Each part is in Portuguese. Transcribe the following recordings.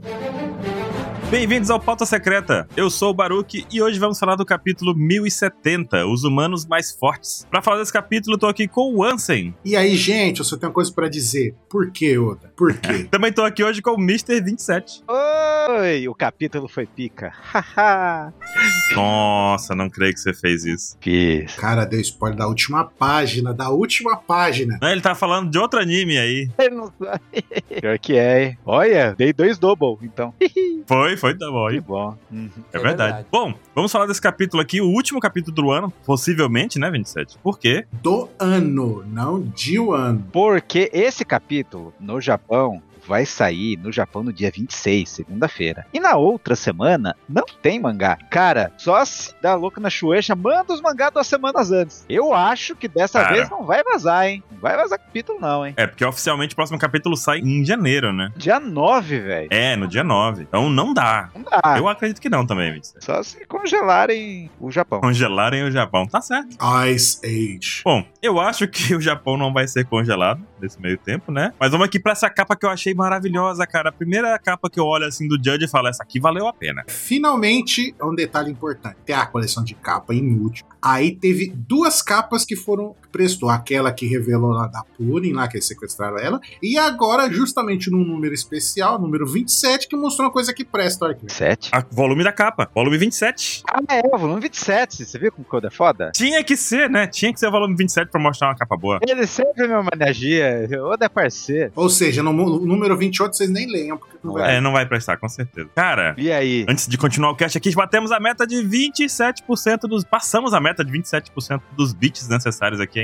Bem-vindos ao Pauta Secreta. Eu sou o Baruch e hoje vamos falar do capítulo 1070, Os Humanos Mais Fortes. Pra falar desse capítulo, eu tô aqui com o Ansem. E aí, gente, eu só tenho uma coisa pra dizer. Por quê, Oda? Por quê? Também tô aqui hoje com o Mr. 27. Oi, o capítulo foi pica. Haha. Nossa, não creio que você fez isso. Fiz. Cara, deu spoiler da última página, Não, ele tá falando de outro anime aí. Ele não sabe. Pior que é, hein? Olha, dei 2 double, então. Foi, tá bom. Que bom. É verdade. Bom, vamos falar desse capítulo aqui, o último capítulo do ano, possivelmente, né, 27? Por quê? Do ano, não de um ano. Porque esse capítulo, no Japão, vai sair no Japão no dia 26, segunda-feira. E na outra semana, não tem mangá. Cara, só se dá louco na Shueisha, manda os mangá 2 semanas antes. Eu acho que dessa vez não vai vazar, hein? Não vai vazar capítulo não, hein? É, porque oficialmente o próximo capítulo sai em janeiro, né? Dia 9, velho. É, no dia 9. Então não dá. Não dá. Eu acredito que não também, 27. Só se congelarem o Japão. Congelarem o Japão, tá certo. Ice Age. Bom, eu acho que o Japão não vai ser congelado nesse meio tempo, né? Mas vamos aqui pra essa capa que eu achei maravilhosa, cara. A primeira capa que eu olho assim do Judge e falo, essa aqui valeu a pena. Finalmente, é um detalhe importante. Tem a coleção de capa inútil. Aí teve 2 capas que foram prestou. Aquela que revelou lá da Purim, lá que eles sequestraram ela. E agora, justamente num número especial, número 27, que mostrou uma coisa que presta. Olha aqui. 7? Volume da capa, volume 27. Ah, é, o volume 27. Você viu como o code é foda? Tinha que ser, né? Tinha que ser o volume 27 pra mostrar uma capa boa. Ele sempre me homenageia. Oda é parceiro. Ou seja, no número 28 vocês nem leiam, porque não vai. Não vai prestar, com certeza. Cara, E aí? antes de continuar o cast aqui, batemos a meta de 27% dos... Passamos a meta de 27% dos bits necessários aqui, hein?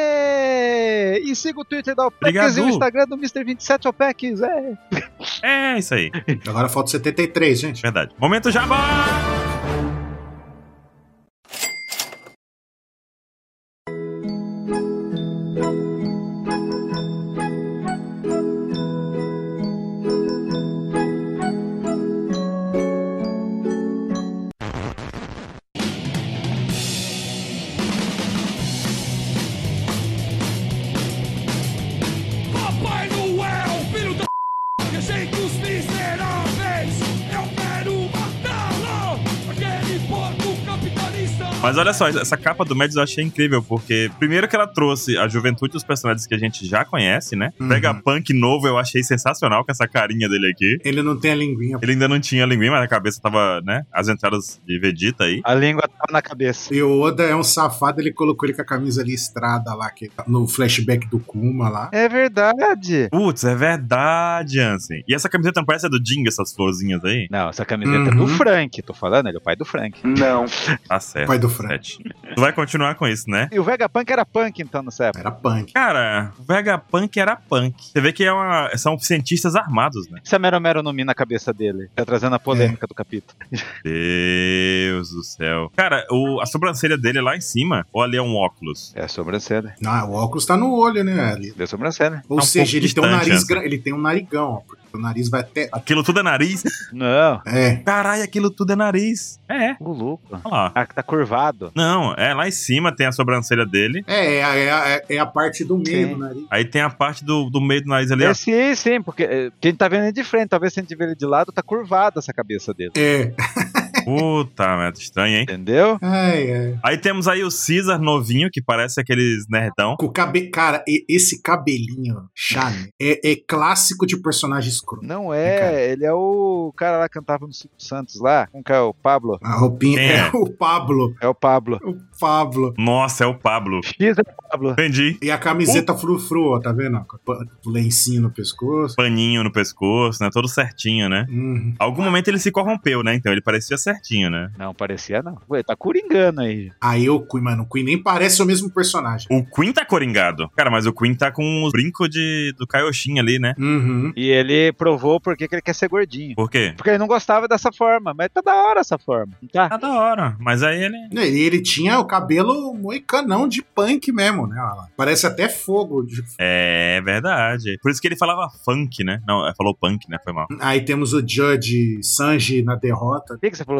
Aê! E siga o Twitter da OPEX Obrigado. e o Instagram do Mr. 27 OPEX. É isso aí, Agora falta 73, gente. verdade. Momento Jabá! Papai Noel, filho da rejeitos miseráveis, eu quero matá-lo, aquele porco capitalista. Mas olha só, essa capa do Mads eu achei incrível, porque primeiro que ela trouxe a juventude dos personagens que a gente já conhece, né? Uhum. Vegapunk novo eu achei sensacional com essa carinha dele aqui. Ele não tem a linguinha. Ele ainda não tinha linguinha, mas a cabeça tava, né? As entradas de Vegeta aí. A língua tá na cabeça. E o Oda é um safado, ele colocou ele com a camisa listrada lá, que no flashback do Kuma lá. É verdade. Putz, é verdade, Ansem. E essa camiseta não parece a do Jing, essas florzinhas aí? Não, essa camiseta é Uhum. do Frank. Tô falando, ele é o pai do Frank. Não. Tá certo. Pai do Frank. Tu vai continuar com isso, né? E o Vegapunk era punk, então, nessa época. Era punk. Cara, o Vegapunk era punk. Você vê que são cientistas armados, né? Isso é Mero Mero no Mi na cabeça dele. Tá trazendo a polêmica do capítulo. Deus do céu. Cara, a sobrancelha dele é lá em cima, ou ali é um óculos? É a sobrancelha. Não, o óculos tá no olho, né? Ali. Deu sobrancelha. Ou Tá um seja, ele pouco tem um distante, nariz essa. ele tem um narigão, ó, porque o nariz vai até. Aquilo tudo é nariz? Não. É. Caralho, aquilo tudo é nariz. É. O louco. Olha lá. Ah, que tá curvado. Não, lá em cima tem a sobrancelha dele. É a parte do meio Sim. do nariz. Aí tem a parte do meio do nariz ali, ó. Sim, porque quem tá vendo ele de frente, talvez se a gente ver ele de lado, tá curvada essa cabeça dele. É. Puta merda, estranho, hein? Entendeu? Ai. Aí temos aí o Caesar novinho, que parece aqueles nerdão. Com o Cara, esse cabelinho chane é clássico de personagem escroto. Não Cara. ele é o cara lá que cantava no Silvio Santos lá. Como que é o Pablo? A roupinha Quem é? é o Pablo. É o Pablo. O Pablo. Nossa, é o Pablo. X é o Pablo. Entendi. E a camiseta frufru, ó, tá vendo? Com o lencinho no pescoço. Paninho no pescoço, né? Todo certinho, né? Uhum. Algum momento ele se corrompeu, né? Então ele parecia certinho, né? Não, parecia não. Ué, tá coringando aí. Aí o Queen, mano, o Queen nem parece o mesmo personagem. O Queen tá coringado. Cara, mas o Queen tá com os brincos do Kaioshin ali, né? Uhum. E ele provou por que ele quer ser gordinho. Por quê? Porque ele não gostava dessa forma, mas tá da hora essa forma, não tá? Tá da hora. Mas aí ele... Ele tinha o cabelo moicanão de punk mesmo, né? Olha lá. Parece até fogo. É verdade. Por isso que ele falava funk, né? Não, falou punk, né? Foi mal. Aí temos o Judge Sanji na derrota. Por que você falou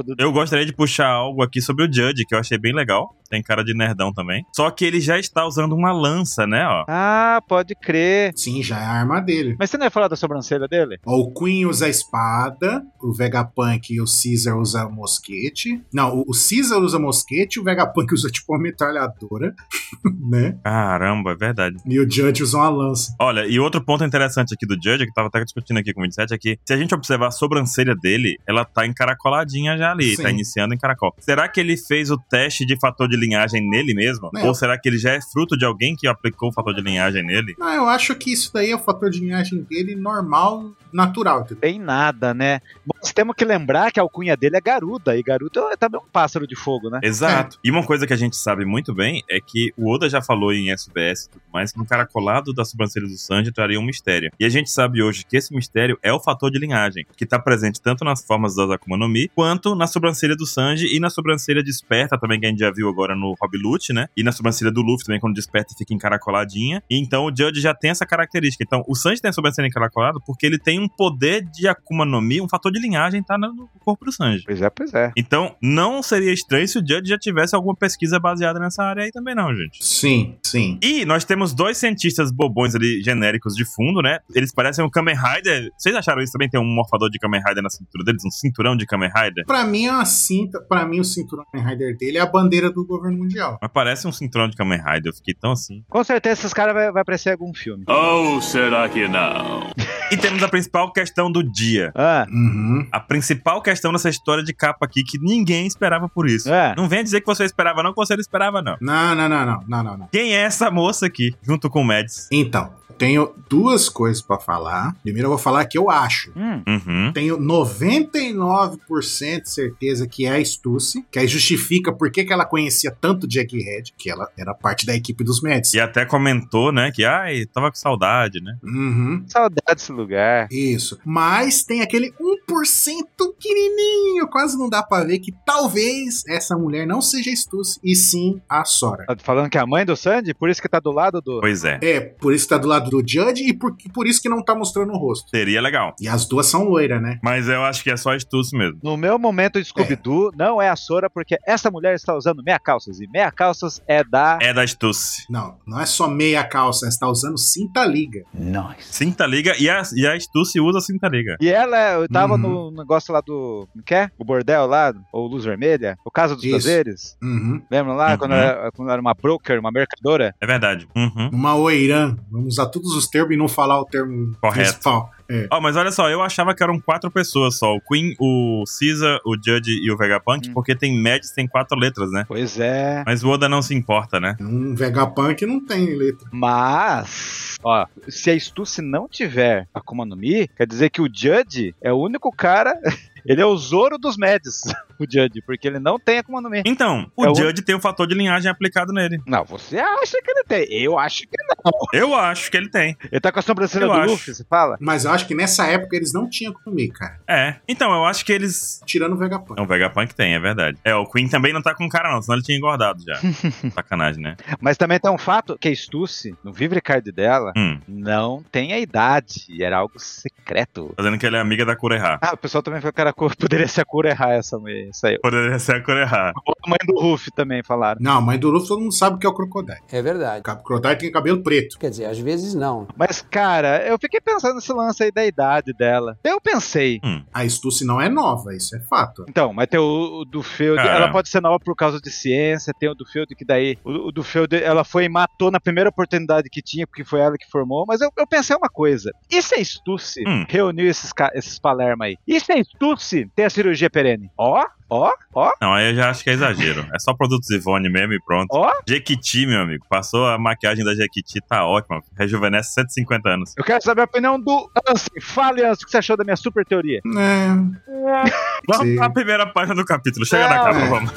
engraçado. Eu gostaria de puxar algo aqui sobre o Judge, que eu achei bem legal. Tem cara de nerdão também. Só que ele já está usando uma lança, né, ó. Ah, pode crer. Sim, já é a arma dele. Mas você não ia falar da sobrancelha dele? Ó, o Queen usa a espada, o Vegapunk e o Caesar usa mosquete. Não, o Caesar usa mosquete, o Vegapunk usa tipo uma metralhadora, né? Caramba, é verdade. E o Judge usa uma lança. Olha, e outro ponto interessante aqui do Judge, que eu tava até discutindo aqui com o 27, é que se a gente observar a sobrancelha dele, ela tá encaracoladinha já ali, Sim. tá iniciando em caracol. Será que ele fez o teste de fator de linhagem nele mesmo? Não. Ou será que ele já é fruto de alguém que aplicou o fator de linhagem nele? Não, eu acho que isso daí é o fator de linhagem dele normal, natural, entendeu? Tem nada, né? Mas temos que lembrar que a alcunha dele é Garuda, e Garuda é também um pássaro de fogo, né? Exato. E uma coisa que a gente sabe muito bem é que o Oda já falou em SBS e tudo mais, que um caracolado da sobrancelha do Sanji traria um mistério. E a gente sabe hoje que esse mistério é o fator de linhagem, que tá presente tanto nas formas das Akuma no Mi, quanto na sobrancelha do Sanji e na sobrancelha desperta também, que a gente já viu agora no Rob Lute, né? E na sobrancelha do Luffy também, quando desperta fica encaracoladinha. E então o Judge já tem essa característica. Então o Sanji tem a sobrancelha encaracolada porque ele tem um poder de Akuma no Mi, um fator de linhagem tá no corpo do Sanji. Pois é, pois é. Então, não seria estranho se o Judge já tivesse alguma pesquisa baseada nessa área aí também, não, gente. Sim, sim. E nós temos dois cientistas bobões ali, genéricos de fundo, né? Eles parecem um Kamen Rider. Vocês acharam isso também? Tem um morfador de Kamen Rider na cintura deles? Um cinturão de Kamen Rider? Pra mim é uma cinta, pra mim o cinturão Kamen Rider dele é a bandeira do governo mundial. Mas parece um cinturão de Kamen Rider. Eu fiquei tão assim. Com certeza esses caras vai aparecer em algum filme. Ou será que não? E temos a principal questão do dia. Ah, Uhum. A principal questão dessa história de capa aqui, que ninguém esperava por isso. É. Não venha dizer que você esperava não, que você não esperava não. Não. Quem é essa moça aqui, junto com o Mads? Então, tenho duas coisas pra falar. Primeiro eu vou falar que eu acho. Uhum. Tenho 99% de certeza que é a Stussy, que aí justifica por que ela conhecia tanto Jughead, que ela era parte da equipe dos Mads. E até comentou, né, que, ai, tava com saudade, né? Uhum. saudade desse lugar. Isso. Mas tem aquele 1% pequenininho, quase não dá pra ver, que talvez essa mulher não seja a Stussy, e sim a Sora. Tá falando que é a mãe do Sandy? Por isso que tá do lado do... Pois é. É, por isso que tá do lado do Judge e por isso que não tá mostrando o rosto. Seria legal. E as duas são loiras, né? Mas eu acho que é só Stussy mesmo. No meu momento de Scooby-Doo, não é a Sora, porque essa mulher está usando meia calças. E meia calças é da... É da Stussy. Não é só meia calça, ela está usando cinta liga. Cinta liga e a Stussy usa cinta liga. E ela, eu tava Uhum. no negócio lá do... Como que é? O bordel lá, ou Luz Vermelha, o Casa dos Isso. Prazeres. Uhum. Lembra lá, Uhum. quando era uma broker, uma mercadora? É verdade. Uhum. Uma oirã. Vamos usar todos os termos e não falar o termo Correto. principal. É. Ó, mas olha só, eu achava que eram 4 pessoas só. O Queen, o Caesar, o Judge e o Vegapunk, porque tem Mads, tem 4 letras, né? Pois é. Mas o Oda não se importa, né? Um Vegapunk não tem letra. Mas, ó, se a Stussy não tiver Akuma no Mi, quer dizer que o Judge é o único cara... Ele é o Zoro dos Mads, o Judge, porque ele não tem Akuma no Mi. Então, o É o- Judge tem o fator de linhagem aplicado nele. Não, você acha que ele tem. Eu acho que não. Eu acho que ele tem. Ele tá com a sobrancelha Eu do acho. Luffy, você fala? Mas eu acho que nessa época eles não tinham comigo, cara. É. Então, eu acho que eles... Tirando o Vegapunk. Não, o Vegapunk tem, é verdade. É, o Queen também não tá com cara não, senão ele tinha engordado já. Sacanagem, né? Mas também tem um fato que a Stussy, no Vivre Card dela, não tem a idade. E era algo secreto. Fazendo que ele é amiga da Kureha. Ah, o pessoal também falou que era poderia ser a Kureha essa aí. Poderia ser a Kureha. A mãe do Ruffy também falaram. Não, a mãe do Luffy todo mundo sabe que é o Crocodile. É verdade. O Crocodile tem cabelo preto. Quer dizer, às vezes não. Mas, cara, eu fiquei pensando nesse lance aí da idade dela. Eu pensei. A Stussy não é nova, isso é fato. Então, mas tem o do Field, Cara. ela pode ser nova por causa de ciência, tem o do Field que daí, o do Field, ela foi e matou na primeira oportunidade que tinha, porque foi ela que formou, mas eu pensei uma coisa, e se a Stussy reuniu esses Palerma aí? E se a Stussy tem a cirurgia perene? Ó, Não, aí eu já acho que é exagero. É só produtos Ivone mesmo e pronto. ó, Jequiti, meu amigo. Passou a maquiagem da Jequiti, tá ótima. Rejuvenesce 150 anos. eu quero saber a opinião do Ansem. Fale, Ansem, o que você achou da minha super teoria? Vamos Sim. pra primeira página do capítulo. Chega na capa, vamos.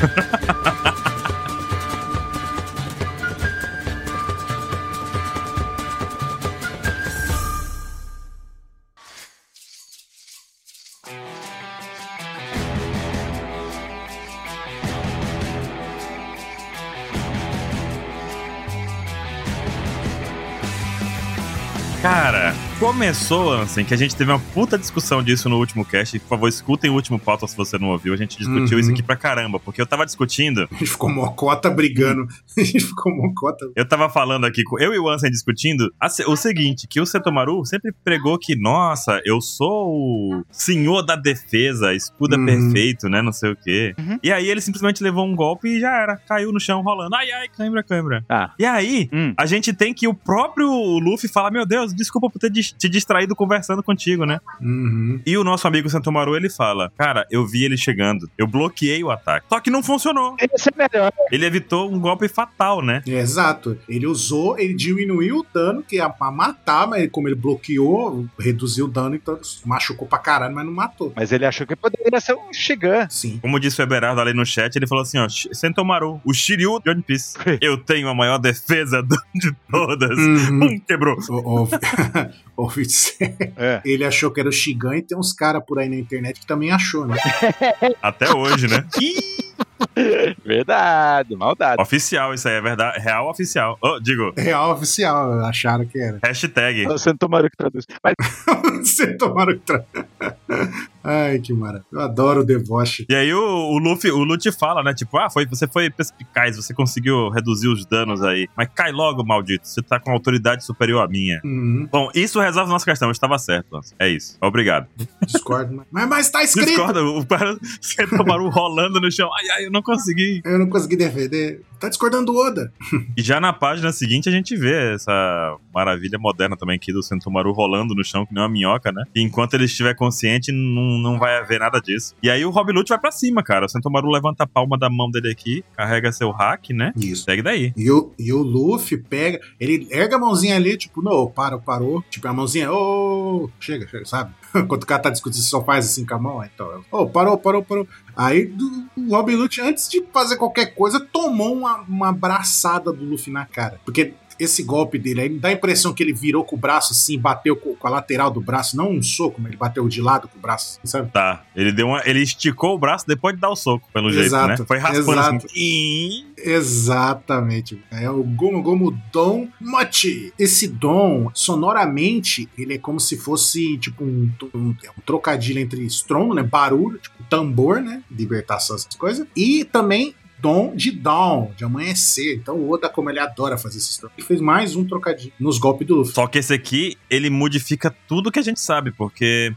Cara, Começou, Ansem, que a gente teve uma puta discussão disso no último cast. Por favor, escutem o último pauta se você não ouviu. A gente discutiu isso aqui pra caramba, porque eu tava discutindo. A gente ficou mocota brigando. A gente ficou mocota. Eu tava falando aqui, eu e o Ansem discutindo o seguinte, que o Setomaru sempre pregou que, nossa, eu sou o senhor da defesa, escudo perfeito, né, não sei o quê. E aí ele simplesmente levou um golpe e já era. Caiu no chão rolando. Ai, ai, cãibra. E aí, a gente tem que o próprio Luffy fala, meu Deus, desculpa por ter te distraído conversando contigo, né? E o nosso amigo Sentomaru, ele fala, cara, eu vi ele chegando, eu bloqueei o ataque. Só que não funcionou. Esse é melhor. Ele evitou um golpe fatal, né? Exato. Ele diminuiu o dano, que ia pra matar, mas como ele bloqueou, reduziu o dano, então machucou pra caralho, mas não matou. Mas ele achou que poderia ser um Shigan. Sim. Como disse o Eberardo ali no chat, ele falou assim, ó, Sentomaru, o Shiryu de One Piece. Eu tenho a maior defesa de todas. Quebrou. Ô, ele achou que era o Shigan e tem uns caras por aí na internet que também achou, né? Até hoje, né? Verdade, maldade. Oficial, isso aí é verdade. Real oficial. Digo. Real oficial, acharam que era. Hashtag. Sentomaru que traduz. Mas... Sentomaru que traduz. Ai, que maravilha. Eu adoro o deboche. E aí o Luffy fala, né? Tipo, você foi perspicaz, você conseguiu reduzir os danos aí. Mas cai logo, maldito. Você tá com autoridade superior à minha. Bom, isso resolve a nossa questão. Eu estava certo, Lance. É isso. Obrigado. Discordo. Mas tá escrito. Discorda. O cara Sentomaru rolando no chão. Ai, eu não consegui. Eu não consegui defender. Tá discordando do Oda. E já na página seguinte a gente vê essa maravilha moderna também aqui do Sentomaru rolando no chão, que nem uma minhoca, né? E enquanto ele estiver consciente, não vai haver nada disso. E aí o Rob Lute vai pra cima, cara. O Sentomaru levanta a palma da mão dele aqui, carrega seu hack, né? Isso. Segue daí. E o Luffy pega, ele erga a mãozinha ali, tipo, não, parou. Tipo, a mãozinha, chega, sabe? Quando o cara tá discutindo, só faz assim com a mão, então, parou. Aí o Rob Lute, antes de fazer qualquer coisa, tomou uma abraçada do Luffy na cara. Porque esse golpe dele aí dá a impressão que ele virou com o braço assim, bateu com a lateral do braço, não um soco, mas ele bateu de lado com o braço, sabe? Tá, ele esticou o braço depois de dar o soco, pelo jeito, né? Foi raspando assim. Exatamente. É o Gomu Don Mochi. Esse Don, sonoramente, ele é como se fosse tipo um trocadilho entre estrondo, né? Barulho, tipo tambor, né? Libertação, essas coisas. E também Dom de Dawn, de amanhecer. Então o Oda, como ele adora fazer esses trocadilhos, ele fez mais um trocadilho nos golpes do Luffy. Só que esse aqui, ele modifica tudo que a gente sabe, porque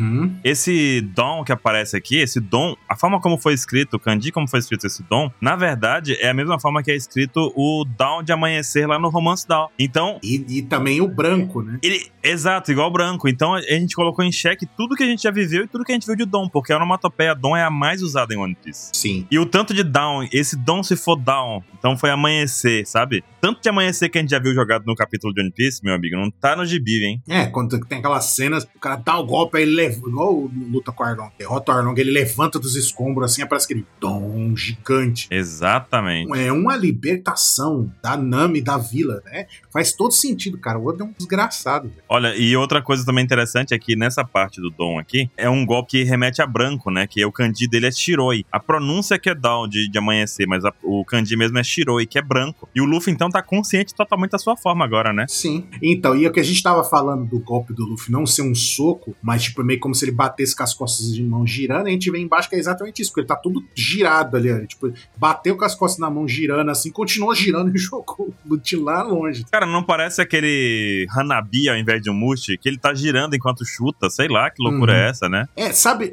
esse Dawn que aparece aqui, esse Dawn, a forma como foi escrito, o kanji como foi escrito esse Dawn, na verdade, é a mesma forma que é escrito o Dawn de amanhecer lá no Romance Dawn. Então... E também o branco, né? Exato, igual o branco. Então a gente colocou em xeque tudo que a gente já viveu e tudo que a gente viu de Dawn, porque a onomatopeia Dawn é a mais usada em One Piece. Sim. E o tanto de Dawn, esse Dawn se for Dawn, então foi amanhecer, sabe? Tanto de amanhecer que a gente já viu jogado no capítulo de One Piece, meu amigo, não tá no gibi, hein? Quando tem aquelas cenas, o cara dá o golpe, aí ele leva, igual o luta com o Arlong, derrota o Arlong, ele levanta dos escombros, assim, parece aquele Dawn gigante. Exatamente. É uma libertação da Nami, da vila, né? Faz todo sentido, cara. O Oda é um desgraçado. Véio. Olha, e outra coisa também interessante é que nessa parte do Dawn aqui, é um golpe que remete a branco, né? Que o kanji dele é Shiroi. A pronúncia que é Dawn de amanhecer, mas o kanji mesmo é Shiroi, que é branco. E o Luffy, então, tá consciente totalmente da sua forma agora, né? Sim. Então, e o que a gente tava falando do golpe do Luffy não ser um soco, mas tipo, meio como se ele batesse com as costas de mão girando, a gente vê embaixo que é exatamente isso, porque ele tá tudo girado ali, ó. Tipo, bateu com as costas na mão girando assim, continuou girando e jogou o Luffy lá longe. Cara, não parece aquele Hanabi ao invés de um Mushi, que ele tá girando enquanto chuta, sei lá, que loucura é essa, né? Sabe,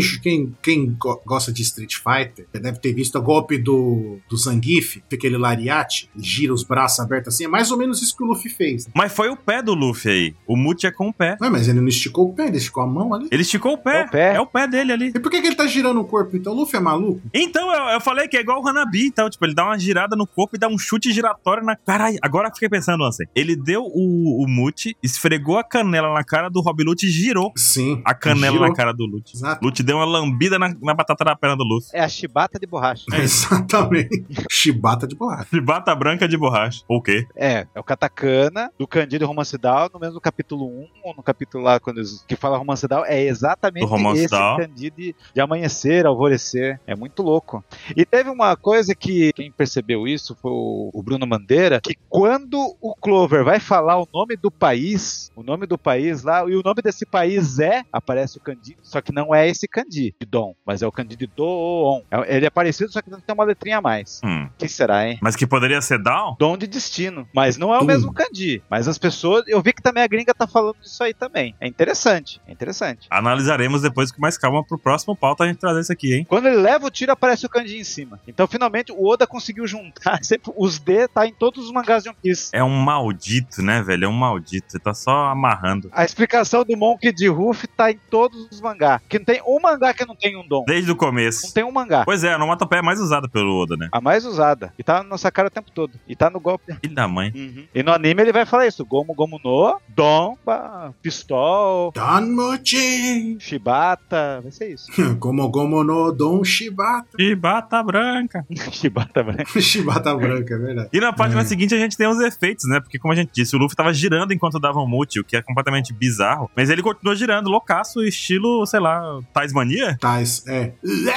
quem gosta de Street Fighter, deve ter visto o golpe do Zangief, aquele lariate, gira os braços abertos assim, é mais ou menos isso que o Luffy fez. Mas foi o pé do Luffy aí, o Mushi é com o pé. Mas ele não esticou o pé, ele esticou a mão ali. Ele esticou o pé, é o pé dele ali. E por que ele tá girando o corpo então? O Luffy é maluco? Então, eu falei que é igual o Hanabi, então, tipo, ele dá uma girada no corpo e dá um chute giratório na... Caralho, agora eu fiquei pensando, assim, ele deu o Mushi, esfregou a canela na cara do Rob Lute e girou. Sim. A canela na cara do Lute. Exato. Lute deu uma lambida na batata da perna do Luffy. É a chibata de borracha. É isso. Exatamente. Chibata de borracha. Chibata branca de borracha. Ou o quê? É o katakana do Candido e Romance Down, no mesmo capítulo 1, ou no capítulo lá que fala Romance Down, é exatamente Do Romance esse Down. Candido de amanhecer, alvorecer. É muito louco. E teve uma coisa que quem percebeu isso foi o Bruno Mandeira, que quando o Clover vai falar o nome do país lá, e o nome desse país aparece o Candido, só que não é esse Candido de Dom, mas é o Candido de Doon. Ele é parecido, só que não tem uma letrinha a mais. Quem será, hein? Mas que poderia ser Down? Dom de destino. Mas não é o mesmo Kandi. Mas as pessoas... Eu vi que também a gringa tá falando disso aí também. É interessante. Analisaremos depois com mais calma pro próximo pauta a gente trazer isso aqui, hein? Quando ele leva o tiro, aparece o Kandi em cima. Então, finalmente, o Oda conseguiu juntar. Sempre os D tá em todos os mangás de One Piece. É um maldito, né, velho? É um maldito. Você tá só amarrando. A explicação do Monk de Ruff tá em todos os mangás. Que não tem um mangá que não tem um Dom. Desde o começo. Não tem um mangá. Pois é, a onomatopeia é mais usada pelo Oda, né? A mais usada. E tá na nossa cara o tempo todo. E tá no golpe. Filho da mãe. E no anime ele vai falar isso. Gomu Gomu no, Dom, Pistol, Danmochi! Shibata. Vai ser isso. Gomu no Don Shibata. Chibata branca. Shibata branca. Chibata branca, é verdade. E na página seguinte a gente tem os efeitos, né? Porque como a gente disse, o Luffy tava girando enquanto dava um mute, o que é completamente bizarro. Mas ele continuou girando, loucaço, estilo, sei lá, Tasmania? Tais, é.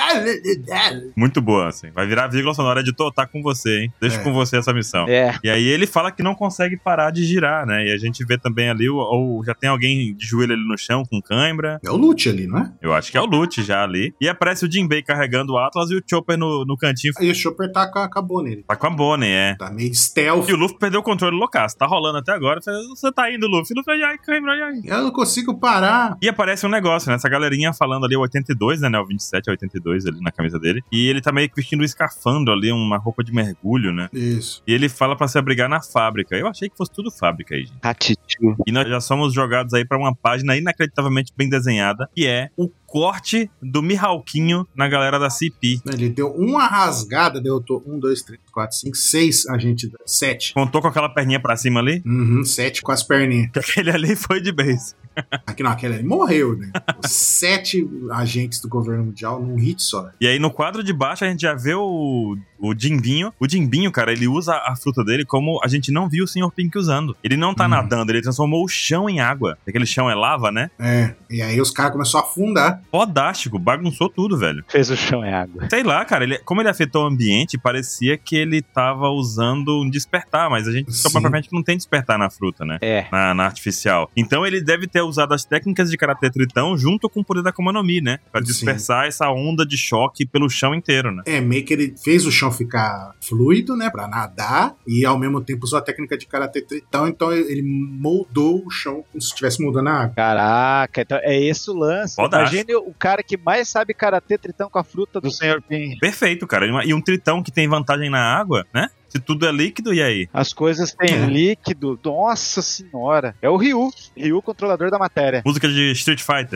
Muito boa, assim. Vai virar vírgula sonora, editor, tá com você, hein? Deixa com você essa missão. É. E aí ele fala que não consegue parar de girar, né? E a gente vê também ali, ou já tem alguém de joelho ali no chão com cãibra. É o Lute ali, não é? Eu acho que é o Lute já ali. E aparece o Jinbei carregando o Atlas e o Chopper no cantinho. Aí o Chopper tá com a Bonnie. Tá com a Bonnie, é. Tá meio stealth. E o Luffy perdeu o controle loucaço. Tá rolando até agora. Você tá indo, Luffy. Luffy, ai, cãibra, ai. Eu não consigo parar. E aparece um negócio, né? Essa galerinha falando ali, o 82, né? O 27 a 82 ali na camisa dele. E ele tá meio que vestindo um escafandro ali, uma roupa de mergulho, né? Isso. E ele fala pra se abrigar na fábrica. Eu achei que fosse tudo fábrica aí, gente. Hatichu. E nós já somos jogados aí pra uma página inacreditavelmente bem desenhada, que é o corte do Mihawkinho na galera da CP. Ele deu uma rasgada, derrotou 1, 2, 3, 4, 5, 6 agentes, 7. Contou com aquela perninha pra cima ali? 7 com as perninhas. Que aquele ali foi de base. Aqui não, aquele ali morreu, né? Os 7 agentes do governo mundial num hit só. E aí no quadro de baixo a gente já vê o Jinbinho. O Jinbinho, cara, ele usa a fruta dele como a gente não viu o Sr. Pink usando. Ele não tá nadando, ele transformou o chão em água. Aquele chão é lava, né? É, e aí os caras começaram a afundar. Fodástico, bagunçou tudo, velho. Fez o chão em água. Sei lá, cara, como ele afetou o ambiente, parecia que ele tava usando um despertar, mas a gente provavelmente não tem despertar na fruta, né? É. Na artificial. Então ele deve ter usado as técnicas de Karate Tritão junto com o poder da Akuma no Mi, né? Pra dispersar essa onda de choque pelo chão inteiro, né? É, meio que ele fez o chão ficar fluido, né? Pra nadar e ao mesmo tempo usou a técnica de Karate Tritão, então ele moldou o chão como se estivesse moldando a água. Caraca, então é esse o lance. Fodástico. Imagine o cara que mais sabe Karate Tritão com a fruta do Sr. Pin. Perfeito, cara. E um tritão que tem vantagem na água, né? Se tudo é líquido, e aí? As coisas têm líquido. Nossa senhora. É o Ryu. Ryu, controlador da matéria. Música de Street Fighter.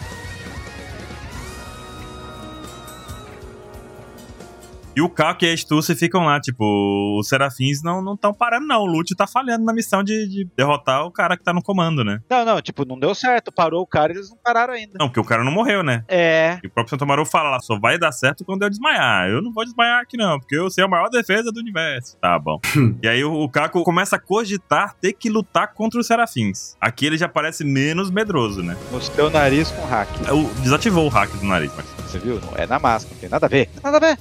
E o Kako e a Stussy ficam lá, tipo, os Serafins não estão parando, não. O Lute tá falhando na missão de derrotar o cara que tá no comando, né? Não, tipo, não deu certo. Parou o cara e eles não pararam ainda. Não, porque o cara não morreu, né? É. E o próprio Santomaru fala lá, só vai dar certo quando eu desmaiar. Eu não vou desmaiar aqui não, porque eu sei a maior defesa do universo. Tá bom. E aí o Kako começa a cogitar ter que lutar contra os Serafins. Aqui ele já parece menos medroso, né? Mostrou o nariz com o hack. Desativou o hack do nariz, mas... Você viu? Não é na máscara, não tem nada a ver. Nada a ver.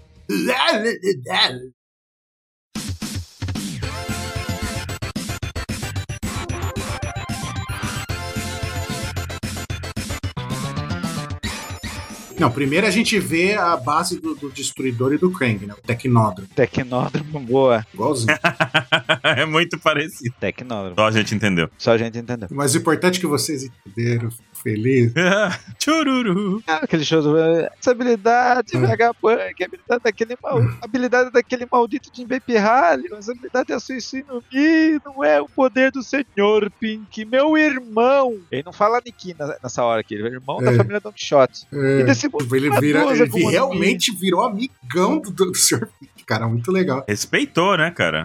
Não, primeiro a gente vê a base do Destruidor e do Krang, né? O Tecnódromo. Tecnódromo, boa. Igualzinho. É muito parecido. Tecnódromo. Só a gente entendeu. Só a gente entendeu. Mas o importante é que vocês entenderam. Fico feliz. Tchururu. Aquele show do... Essa habilidade, Vegapunk, habilidade daquele maldito Jinbei Pirralho, essa habilidade é suicídio no Mi, não é o poder do Sr. Pink, meu irmão. Ele não fala Niki nessa hora aqui, ele é irmão da família Don Quixote. E desse ele realmente virou amigão do Sr. Pink, cara, muito legal. Respeitou, né, cara? Não me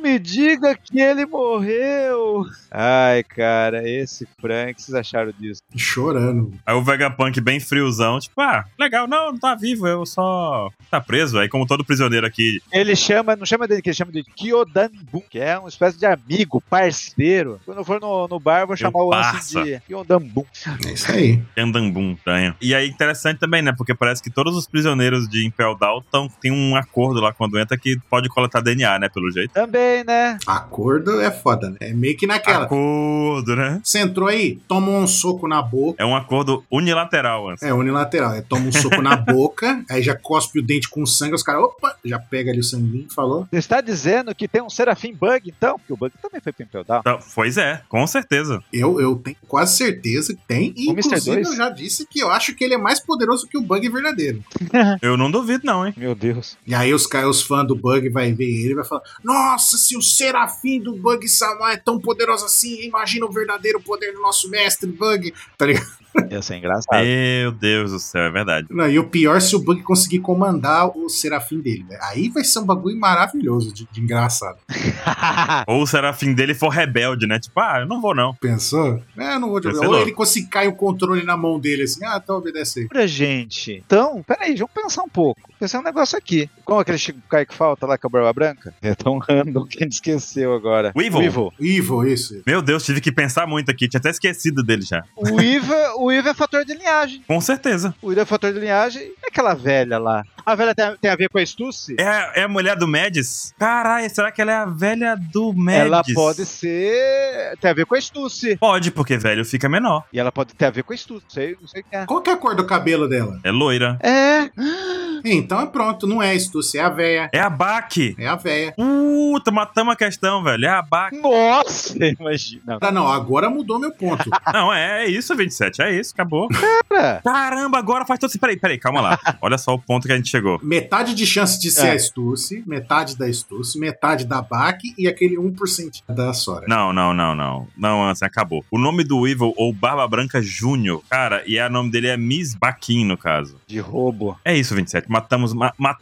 me diga que ele morreu. Ai, cara, esse Frank, o que vocês acharam disso? Chorando. Aí o Vegapunk bem friozão, tipo, legal, não tá vivo, eu só tá preso. Aí como todo prisioneiro aqui... Ele chama, não chama dele, que ele chama de Kyodanbun, que é uma espécie de amigo, parceiro. Quando eu for no bar, eu vou chamar o Ansem de Kyodanbun. É isso aí. Andambum, estranho. E aí interessante também, né, porque parece que todos os prisioneiros de Impel Down tem um acordo lá quando entra que pode coletar DNA, né, pelo jeito. Também, né? Acordo é foda, né? É meio que naquela. Acordo, né? Você entrou aí, tomou um soco na boca. É um acordo unilateral, Ansem. É unilateral. Toma um soco na boca, aí já cospe o dente com sangue, os caras, opa, já pega ali o sanguinho, falou. Você está dizendo que tem um Serafim Bug, então? Porque o Bug também foi pro Impel Down. Então, pois é, com certeza. Eu tenho quase certeza que tem. E, O Mr. inclusive, 2? eu já disse que eu acho que ele é mais poderoso que o Bug verdadeiro. Eu não duvido não, hein. Meu Deus. E aí os fãs do Bug vai ver ele e vai falar: nossa, se o Serafim do Bug Sama é tão poderoso assim, imagina o verdadeiro poder do nosso mestre Bug. Tá ligado? Ia ser engraçado. Meu Deus do céu, é verdade. Não, e o pior se o Bug conseguir comandar o Serafim dele, né? Aí vai ser um bagulho maravilhoso de engraçado. Ou o Serafim dele for rebelde, né? Tipo, eu não vou não. Pensou? Eu não vou Vai jogar. ser Ou louco. ele conseguir cair o controle na mão dele assim, então obedece aí. Pra gente. Então, peraí, vamos pensar um pouco. Pensar um negócio aqui. Como aquele Chico Kai que falta lá com a Barba Branca? É tão random que a gente esqueceu agora. O Evil. Evil, isso. Meu Deus, tive que pensar muito aqui. Tinha até esquecido dele já. O Evil é fator de linhagem. Com certeza. O Evil é fator de linhagem. E aquela velha lá? A velha tem a ver com a Stussy? É a mulher do Mads? Caralho, será que ela é a velha do Mads? Ela pode ser. Tem a ver com a Stussy. Pode, porque velho fica menor. E ela pode ter a ver com a Stussy. Não sei o que é. Qual que é a cor do cabelo dela? É loira. É. Então é pronto, não é Stussy, é a véia. É a Baki. É a véia. Matamos a questão, velho. É a Baki. Nossa, imagina. Não, agora mudou meu ponto. Não, é isso, 27. É isso, acabou. Cara. Caramba, agora faz todo... Peraí, calma lá. Olha só o ponto que a gente chegou. Metade de chance de ser a Stussy, metade da Stussy, metade da Baki e aquele 1% da Sora. Não. Não, Ansem, acabou. O nome do Evil, ou Barba Branca Júnior, cara, e o nome dele é Miss Baquin, no caso. De roubo. É isso, 27. Matamos.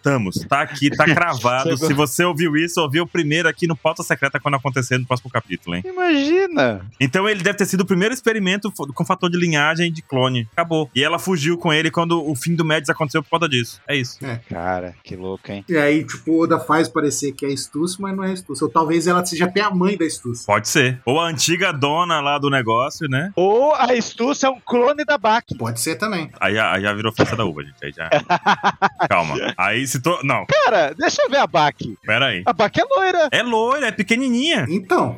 Tá aqui, tá cravado. Se você ouviu isso, ouviu primeiro aqui no Pauta Secreta quando acontecer no próximo capítulo, hein? Imagina. Então ele deve ter sido o primeiro experimento com fator de linhagem de clone. Acabou. E ela fugiu com ele quando o fim do Mads aconteceu por conta disso. É isso. Cara, que louco, hein? E aí, tipo, o Oda faz parecer que é Stussy, mas não é Stussy. Ou talvez ela seja até a mãe da Stussy. Pode ser. Ou a antiga dona lá do negócio, né? Ou a Stussy é um clone da Baki. Pode ser também. Aí já virou força da uva, gente. Aí já... Calma. Aí se to... Não, Cara, deixa eu ver a Baki. pera aí. A Baki é loira. É loira, é pequenininha. Então.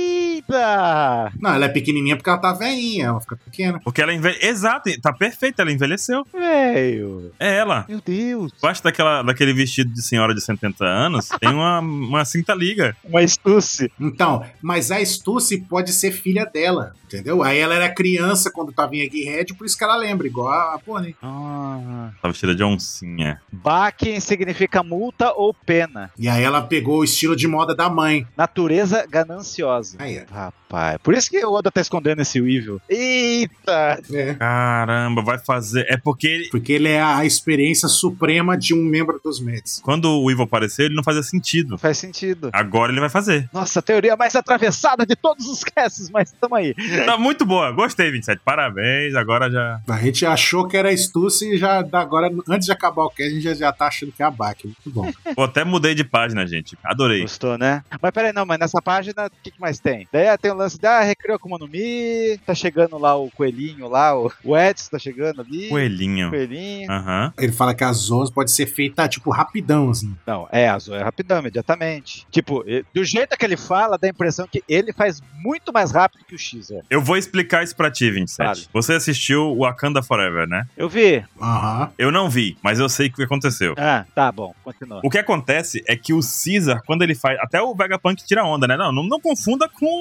Eita! Não, ela é pequenininha porque ela tá velhinha, ela fica pequena. Porque ela Exato, tá perfeita, ela envelheceu. Velho. É ela. Meu Deus. Debaixo daquele vestido de senhora de 70 anos, tem uma cinta liga. Uma Stussy. Então, mas a Stussy pode ser filha dela, entendeu? Aí ela era criança quando tava em Egghead, por isso que ela lembra, igual a Pony. Tá vestida de oncinha. Baki significa multa ou pena. E aí ela pegou o estilo de moda da mãe. Natureza gananciosa. Aí, Rapaz, por isso que o Oda tá escondendo esse Evil. Eita! é. Caramba, vai fazer... É porque Porque ele é a experiência suprema de um membro dos Mets. quando o Evil apareceu, ele não fazia sentido. Não faz sentido. Agora ele vai fazer. Nossa, a teoria mais atravessada de todos os casts, mas tamo aí. Tá muito boa. Gostei, 27. Parabéns. Agora já... A gente achou que era a Stussy e já agora, antes de acabar o cast, a gente já tá achando que é a Baki. Muito bom. Pô, até mudei de página, gente. Adorei. Gostou, né? Mas peraí, não, mas nessa página, o que mais tem? Daí tem o lance da recriou Akuma no Mi, tá chegando lá o coelhinho lá, o Edson tá chegando ali. Coelhinho. Coelhinho. Aham. Ele fala que a Zoas pode ser feita, tipo, rapidão, assim. Não, a Zoe é rapidão, imediatamente. Tipo, do jeito que ele fala, dá a impressão que ele faz muito mais rápido que o X, velho. Eu vou explicar isso pra ti, 27. Vale. Você assistiu o Wakanda Forever, né? Eu vi. Aham. Eu não vi, mas eu sei o que aconteceu. Ah, tá bom, continua. O que acontece é que o Caesar, quando ele faz... Até o Vegapunk tira onda, né? Não confunda com as Akuma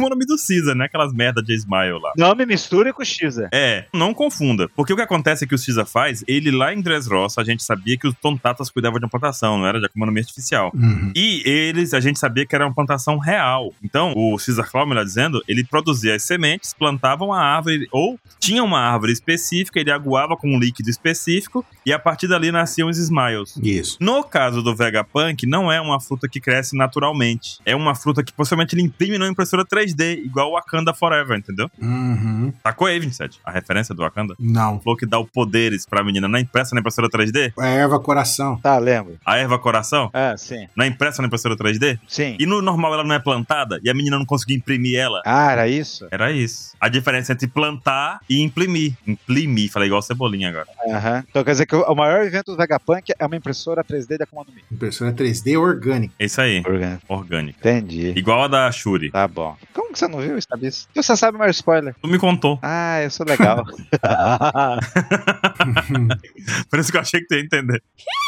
Akuma no Mi do Caesar, né? Aquelas merda de Smile lá. Não me misture com o Caesar. Não confunda. Porque o que acontece é que o Caesar faz, ele lá em Dressrosa, a gente sabia que os Tontatas cuidavam de uma plantação, não era de Akuma no Mi artificial. E a gente sabia que era uma plantação real. Então, o Caesar Claw, melhor dizendo, ele produzia as sementes, plantava uma árvore, ou tinha uma árvore específica, ele aguava com um líquido específico, e a partir dali nasciam os Smiles. Isso. No caso do Vegapunk, não é uma fruta que cresce naturalmente. É uma fruta que possivelmente ele imprime numa impressora 3D, igual o Wakanda Forever, entendeu? Sacou aí, 27? A referência do Wakanda? Não. Falou que dá o poderes pra menina na impressora 3D? A erva coração. Tá, lembro. A erva coração? Sim. Não é impressa na impressora 3D? Sim. E no normal ela não é plantada? E a menina não conseguia imprimir ela? Ah, era isso? Era isso. A diferença entre plantar e imprimir. Imprimir, falei igual Cebolinha agora. Então quer dizer que o maior evento do Vegapunk é uma impressora 3D da Akuma no Mi. Impressora 3D orgânica. É isso aí. Orgânico. Orgânica. Entendi. Igual a da Shuri. Tá bom. Como que você não viu isso? Sabe isso? Você sabe o maior spoiler. Tu me contou. Ah, eu sou legal. Por isso que eu achei que tu ia entender.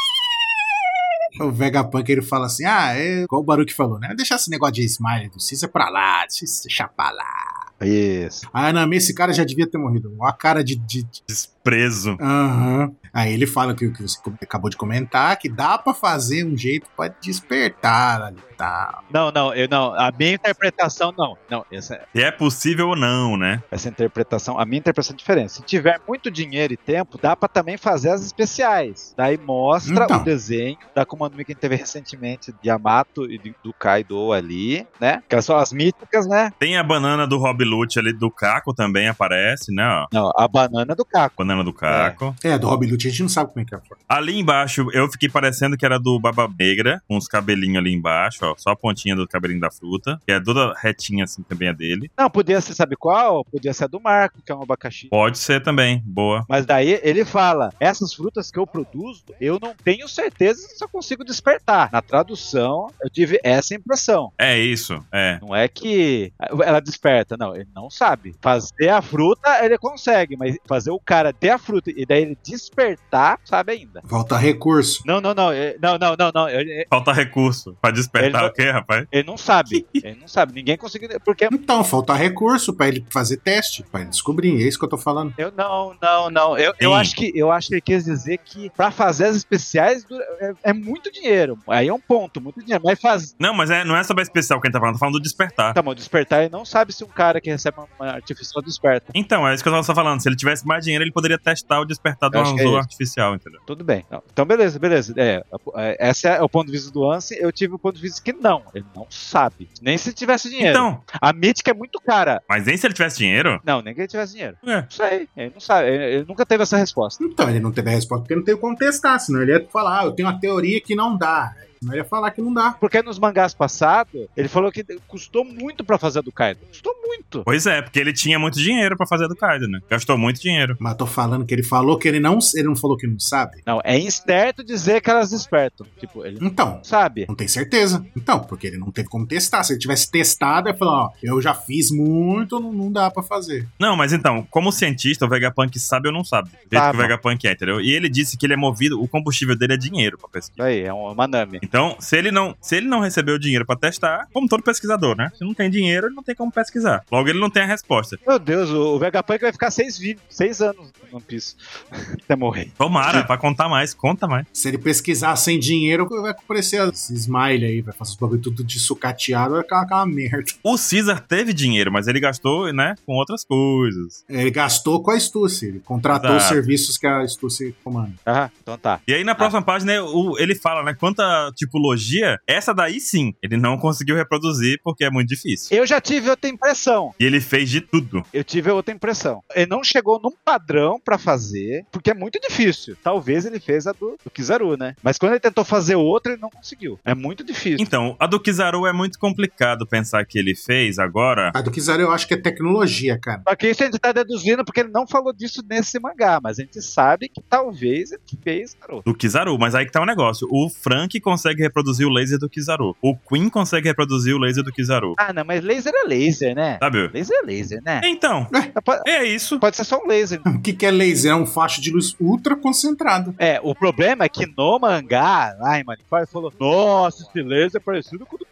O Vegapunk, ele fala assim, igual o Baruch falou, né? Deixar esse negócio de Smile do Caesar pra lá, deixar pra lá. Isso. Ah, não, esse cara já devia ter morrido. Olha a cara de... Desprezo. Aí ele fala que você acabou de comentar, que dá pra fazer um jeito pra despertar ali e tal. Não. A minha interpretação, não. Se é possível ou não, né? Essa interpretação, a minha interpretação é diferente. Se tiver muito dinheiro e tempo, dá pra também fazer as especiais. Daí mostra o desenho da Akuma no Mi que a gente teve recentemente, de Yamato e do Kaido ali, né? Que são as míticas, né? Tem a banana do Rob Lute ali, do Caco também aparece, né? Ó. Não, a banana do Caco. Banana do Caco. Do Rob Lute a gente não sabe como é que é. Ali embaixo, eu fiquei parecendo que era do Baba Negra, com os cabelinhos ali embaixo, ó. Só a pontinha do cabelinho da fruta, que é toda retinha assim, também é dele. Não, podia ser, sabe qual? Podia ser a do Marco, que é um abacaxi. Pode ser também, boa. Mas daí ele fala, essas frutas que eu produzo, eu não tenho certeza se eu consigo despertar. Na tradução, eu tive essa impressão. É isso, é. Não é que ela desperta, não, ele não sabe. Fazer a fruta, ele consegue, mas fazer o cara ter a fruta e daí ele despertar, sabe ainda. Falta recurso. Não. Falta recurso pra despertar o quê, rapaz? Ele não sabe. Ninguém conseguiu. Porque... Então, falta recurso pra ele fazer teste, pra ele descobrir. É isso que eu tô falando. Não. Eu acho que ele quis dizer que pra fazer as especiais é muito dinheiro. Aí é um ponto, muito dinheiro. Mas faz. Não, mas não é sobre a especial que a gente tá falando do despertar. Tá bom, despertar, ele não sabe se um cara que recebe uma artificial desperta. Então, é isso que eu tava falando. Se ele tivesse mais dinheiro, ele poderia testar o despertar do Anzou artificial, entendeu? Tudo bem. Não. Então, beleza. Esse é o ponto de vista do Ansem. Eu tive o ponto de vista que não. Ele não sabe. Nem se tivesse dinheiro. Então. A mítica é muito cara. Mas nem se ele tivesse dinheiro? Não, nem que ele tivesse dinheiro. É. Não sei. Ele não sabe. Ele nunca teve essa resposta. Então, ele não teve a resposta porque não teve como testar. Senão ele ia falar, eu tenho uma teoria que não dá. Senão ele ia falar que não dá. Porque nos mangás passados, ele falou que custou muito pra fazer a do Kaido. Custou muito. Pois é, porque ele tinha muito dinheiro pra fazer a do Kaido, né? Gastou muito dinheiro. Mas tô falando que ele falou que ele não falou que não sabe. Não, é incerto dizer que elas despertam. Tipo, ele então, não sabe. Não tem certeza. Então, porque ele não teve como testar. Se ele tivesse testado, ele falou, eu já fiz muito, não dá pra fazer. Não, mas então, como cientista, o Vegapunk sabe ou não sabe? Do jeito que o Vegapunk é, entendeu? E ele disse que ele é movido, o combustível dele é dinheiro pra pesquisa. Aí, é uma Nami. Então, se ele não recebeu dinheiro pra testar, como todo pesquisador, né? Se não tem dinheiro, ele não tem como pesquisar. Logo, ele não tem a resposta. Meu Deus, o Vegapunk vai ficar 6 anos no One Piece até morrer. Tomara, pra contar mais, conta mais. Se ele pesquisar sem dinheiro, vai aparecer esse smile aí, vai fazer os bagulho tudo de sucateado, vai ficar aquela merda. O Caesar teve dinheiro, mas ele gastou, né, com outras coisas. Ele gastou com a Stussy, ele contratou os serviços que a Stussy comanda. Então tá. E aí na próxima página ele fala, né, quanta tipologia, essa daí sim, ele não conseguiu reproduzir porque é muito difícil. Eu já tive outra impressão. E ele fez de tudo. Eu tive outra impressão. Ele não chegou num padrão pra fazer, porque é muito difícil. Talvez ele fez a do Kizaru, né? Mas quando ele tentou fazer outra, ele não conseguiu. É muito difícil. Então, a do Kizaru é muito complicado pensar que ele fez agora. A do Kizaru eu acho que é tecnologia, cara. Só que isso a gente tá deduzindo porque ele não falou disso nesse mangá, mas a gente sabe que talvez ele fez do Kizaru, mas aí que tá o negócio. O Frank consegue reproduzir o laser do Kizaru. O Queen consegue reproduzir o laser do Kizaru. Ah, não, mas laser é laser, né? Sabe? Laser é laser, né? Então, é isso. Pode ser só um laser. O que é laser? É um facho de luz ultra concentrado. O problema é que no mangá, lá em Marineford, falou, nossa, esse laser é parecido com o do Kizaru.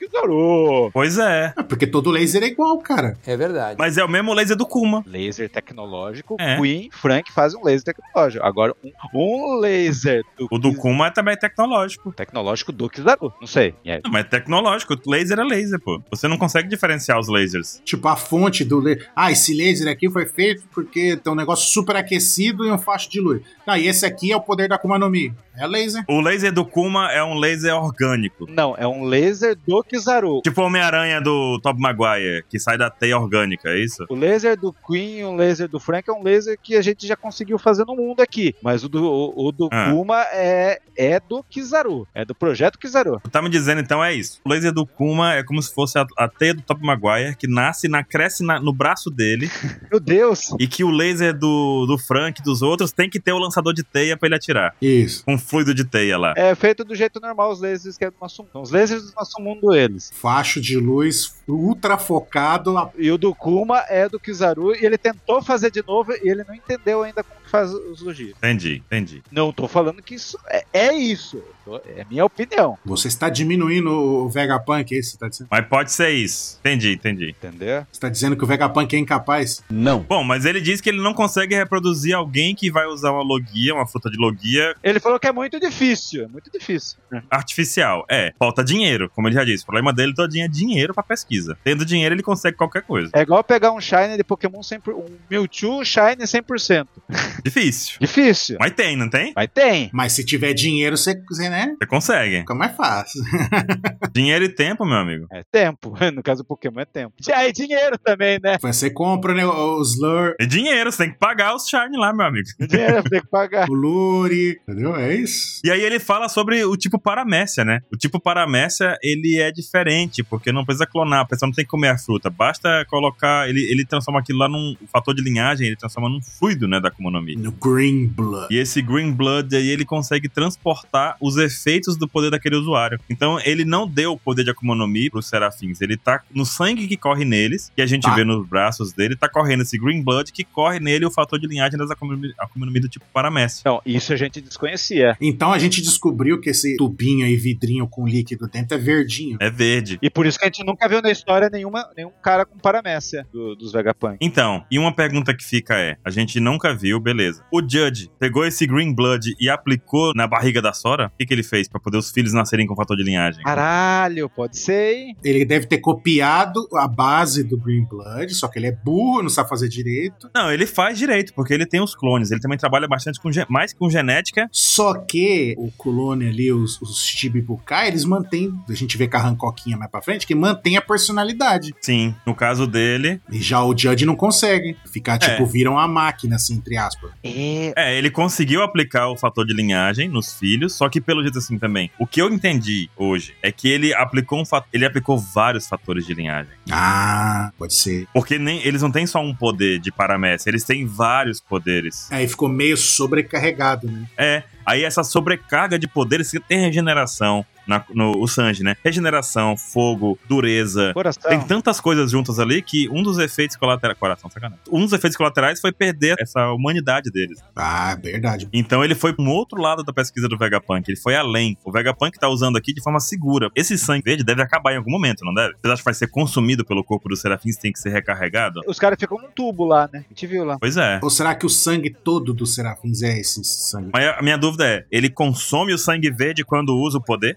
Kizaru. Pois é. É porque todo laser é igual, cara. É verdade. Mas é o mesmo laser do Kuma. Laser tecnológico, É. Queen, Frank fazem um laser tecnológico. Agora, um laser O do Kuma também é tecnológico. tecnológico do Kizaru. Não sei. E aí? Não, mas é tecnológico. Laser é laser, pô. Você não consegue diferenciar os lasers. Tipo, a fonte do laser. Ah, esse laser aqui foi feito porque tem um negócio super aquecido e um facho de luz. Não, e esse aqui é o poder da Akuma no Mi. É laser. O laser do Kuma é um laser orgânico. Não, é um laser do Kizaru. Tipo o Homem-Aranha do Tobey Maguire, que sai da teia orgânica, é isso? O laser do Queen e o laser do Frank é um laser que a gente já conseguiu fazer no mundo aqui. Mas o do Kuma é do Kizaru. É do projeto Kizaru. Tá me dizendo, então, é isso. O laser do Kuma é como se fosse a teia do Tobey Maguire, que cresce no braço dele, Meu Deus! e que o laser do Frank e dos outros tem que ter o lançador de teia pra ele atirar. Isso. Com fluido de teia lá. É feito do jeito normal os lasers que é do nosso mundo. São os lasers do nosso mundo, eles. Facho de luz ultra focado. E o do Kuma é do Kizaru e ele tentou fazer de novo e ele não entendeu ainda como que faz os giros. Entendi. Não tô falando que isso é isso. É minha opinião. Você está diminuindo o Vegapunk, é isso que você tá dizendo? Mas pode ser isso. Entendi. Entendeu? Você tá dizendo que o Vegapunk é incapaz? Não. Bom, mas ele diz que ele não consegue reproduzir alguém que vai usar uma logia, uma fruta de logia Ele falou que é muito difícil. É muito difícil. artificial. Falta dinheiro, como ele já disse. O problema dele todinho é dinheiro pra pesquisa. Tendo dinheiro, ele consegue qualquer coisa. É igual pegar um Shine de Pokémon 100%, um Mewtwo Shine 100%. Difícil. Difícil. Mas tem, não tem? Mas tem. Mas se tiver dinheiro, você né? Você consegue. Fica mais fácil. Dinheiro e tempo, meu amigo. É tempo. No caso do Pokémon é tempo. E aí, dinheiro também, né? Você compra, né, os Lure, E dinheiro, você tem que pagar os Shine lá, meu amigo. Dinheiro tem que pagar. o Lure, entendeu? É isso. E aí ele fala sobre o tipo paramécia, né? O tipo paramécia, ele é diferente, porque não precisa clonar, a pessoa não tem que comer a fruta. Basta colocar, ele transforma aquilo lá num fator de linhagem, ele transforma num fluido, né, da Akuma no Mi. No Green Blood. E esse Green Blood aí, ele consegue transportar os efeitos do poder daquele usuário. Então, ele não deu o poder de Akuma no Mi pros serafins. Ele tá no sangue que corre neles, que a gente vê nos braços dele, tá correndo esse Green Blood, que corre nele o fator de linhagem das Akuma no Mi do tipo paramécia. Então, isso a gente desconhecia. Então a gente descobriu que esse tubinho aí, vidrinho com líquido dentro, é verdinho. É verde. E por isso que a gente nunca viu na história nenhum cara com paramécia dos Vegapunk. Então, e uma pergunta que fica a gente nunca viu, beleza. O Judge pegou esse Green Blood e aplicou na barriga da Sora? O que ele fez pra poder os filhos nascerem com fator de linhagem? Caralho, pode ser, hein? Ele deve ter copiado a base do Green Blood, só que ele é burro, não sabe fazer direito. Não, ele faz direito, porque ele tem os clones. Ele também trabalha bastante mais com genética. Só que o clone ali, os Chibibukai, eles mantêm, a gente vê com a Hancoquinha mais pra frente, que mantém a personalidade. Sim, no caso dele... E já o Judge não consegue. Ficar, tipo, viram a máquina, assim, entre aspas. ele conseguiu aplicar o fator de linhagem nos filhos, só que pelo jeito assim também. O que eu entendi hoje é que ele aplicou vários fatores de linhagem. Ah, pode ser. Porque eles não têm só um poder de paramécia, eles têm vários poderes. Aí ficou meio sobrecarregado, né? Aí essa sobrecarga de poderes, que tem regeneração no Sanji, né? Regeneração, fogo, dureza. Coração. Tem tantas coisas juntas ali que um dos efeitos colaterais... Coração, sacanagem. Um dos efeitos colaterais foi perder essa humanidade deles. Ah, verdade. Então ele foi no outro lado da pesquisa do Vegapunk. Ele foi além. O Vegapunk tá usando aqui de forma segura. Esse sangue verde deve acabar em algum momento, não deve? Vocês acham que vai ser consumido pelo corpo dos serafins e tem que ser recarregado? Os caras ficam num tubo lá, né? A gente viu lá. Pois é. Ou será que o sangue todo dos serafins é esse sangue? Mas a minha dúvida é, ele consome o sangue verde quando usa o poder?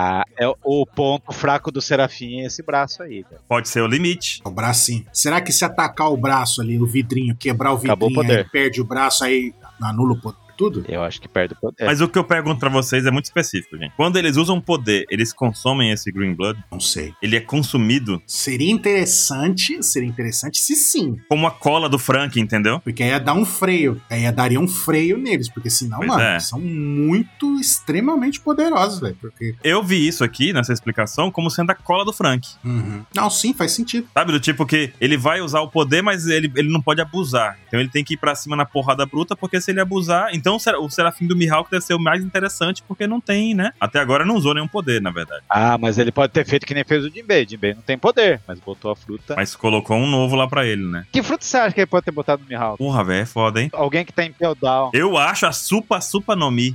É o ponto fraco do Serafim é esse braço aí, cara. Pode ser o limite. O bracinho. Será que se atacar o braço ali, o vidrinho, quebrar o Acabou o vidrinho, poder. aí perde o braço, aí anula o poder? Tudo? Eu acho que perde o poder. Mas o que eu pergunto pra vocês é muito específico, gente. Quando eles usam poder, eles consomem esse Green Blood? Não sei. Ele é consumido Seria interessante se sim. como a cola do Frank, entendeu? Porque aí ia dar um freio. Aí daria um freio neles. Porque senão, Pois mano, é. são muito, extremamente poderosos, velho. Porque. Eu vi isso aqui, nessa explicação, como sendo a cola do Frank. Não, sim, faz sentido. Sabe? Do tipo que ele vai usar o poder, mas ele não pode abusar. Então ele tem que ir pra cima na porrada bruta, porque se ele abusar... Então o Serafim do Mihawk deve ser o mais interessante, porque não tem, né? Até agora não usou nenhum poder, na verdade. Ah, mas ele pode ter feito que nem fez o Jinbei. Jinbei não tem poder, mas botou a fruta. Mas colocou um novo lá pra ele, né? Que fruta você acha que ele pode ter botado no Mihawk? Porra, velho, é foda, hein? Alguém que tá em Pell Down. Eu acho a Supa no Mi. Não,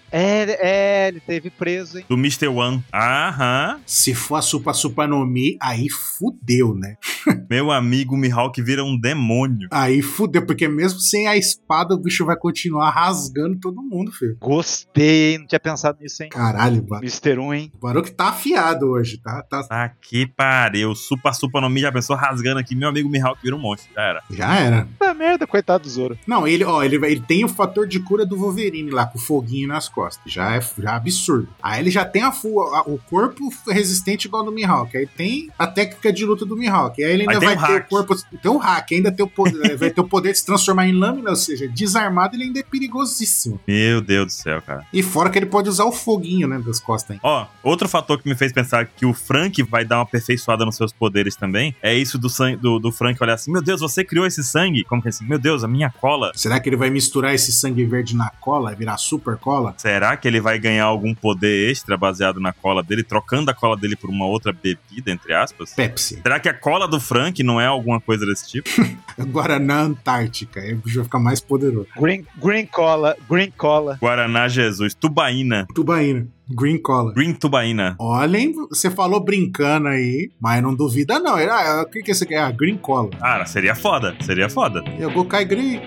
Ele teve preso, hein? Do Mr. One. Aham. Se for a Supa no Mi, aí fudeu, né? Meu amigo Mihawk vira um demônio. Aí fudeu, porque mesmo sem a espada, o bicho vai continuar rasgando todo mundo, filho. Gostei, não tinha pensado nisso, hein? Caralho, Mr. 1, hein? o Baruch tá afiado hoje, tá? Tá que pariu. Supa no Mi já pensou rasgando aqui. Meu amigo Mihawk vira um monstro. Já era. Já era. Puta merda, coitado do Zoro. Não, ele tem o fator de cura do Wolverine lá, com o foguinho nas costas. Já é absurdo. Aí ele já tem o corpo resistente igual do Mihawk. Aí tem a técnica de luta do Mihawk. Aí ele ainda vai ter o corpo... Tem o hack, ainda tem o poder, vai ter o poder de se transformar em lâmina, ou seja, desarmado ele ainda é perigosíssimo. Meu Deus do céu, cara. E fora que ele pode usar o foguinho, né, das costas. Hein? Ó, outro fator que me fez pensar que o Frank vai dar uma aperfeiçoada nos seus poderes também, é isso do Frank olhar assim, meu Deus, você criou esse sangue? Como que é assim? Meu Deus, a minha cola. Será que ele vai misturar esse sangue verde na cola, virar super cola? Será que ele vai ganhar algum poder extra baseado na cola dele, trocando a cola dele por uma outra bebida, entre aspas? Pepsi. Será que a cola do Frank não é alguma coisa desse tipo? Guaraná Antártica, aí o bicho vai ficar mais poderoso. Green Cola. Guaraná Jesus, tubaína. Tubaína. Green Cola. Green tubaína. Olhem, você falou brincando aí, mas não duvida não. O que você quer? Green Cola. Cara, seria foda. Eu vou cair Green.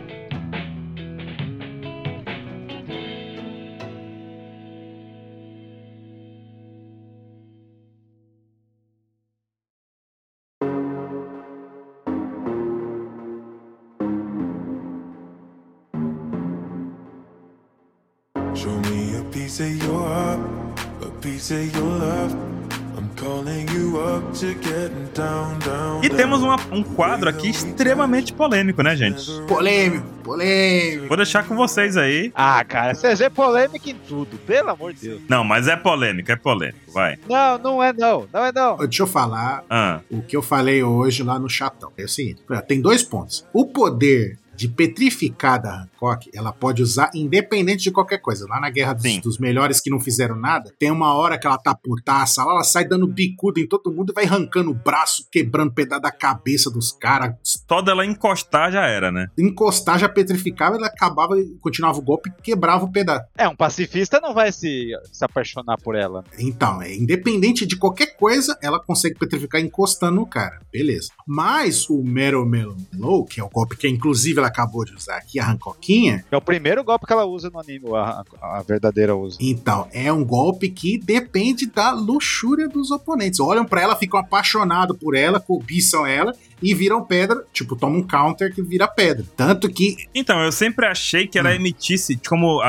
Show me a piece of your heart, a piece of your love. I'm calling you up to getting down. E temos um quadro aqui extremamente polêmico, né, gente? Polêmico. Vou deixar com vocês aí. Ah, cara, vocês é polêmica em tudo, pelo amor de Deus. Não, mas é polêmico, vai. Não é não. Deixa eu falar o que eu falei hoje lá no chatão. É o seguinte, tem 2 pontos. O poder de petrificar da Hancock, ela pode usar independente de qualquer coisa. Lá na Guerra dos Melhores que não fizeram nada, tem uma hora que ela tá putaça, lá ela sai dando bicuda em todo mundo e vai arrancando o braço, quebrando pedaço da cabeça dos caras. Só dela encostar já era, né? Encostar já petrificava, ela acabava, continuava o golpe e quebrava o pedaço. Um pacifista não vai se apaixonar por ela. Então, independente de qualquer coisa, ela consegue petrificar encostando no cara. Beleza. Mas o Mero que é o golpe que inclusive ela acabou de usar aqui, a Hancoquinha. É o primeiro golpe que ela usa no anime, a verdadeira usa. Então, é um golpe que depende da luxúria dos oponentes. Olham pra ela, ficam apaixonados por ela, cobiçam ela e viram pedra, tipo, toma um counter que vira pedra. Tanto que... Então, eu sempre achei que ela emitisse, como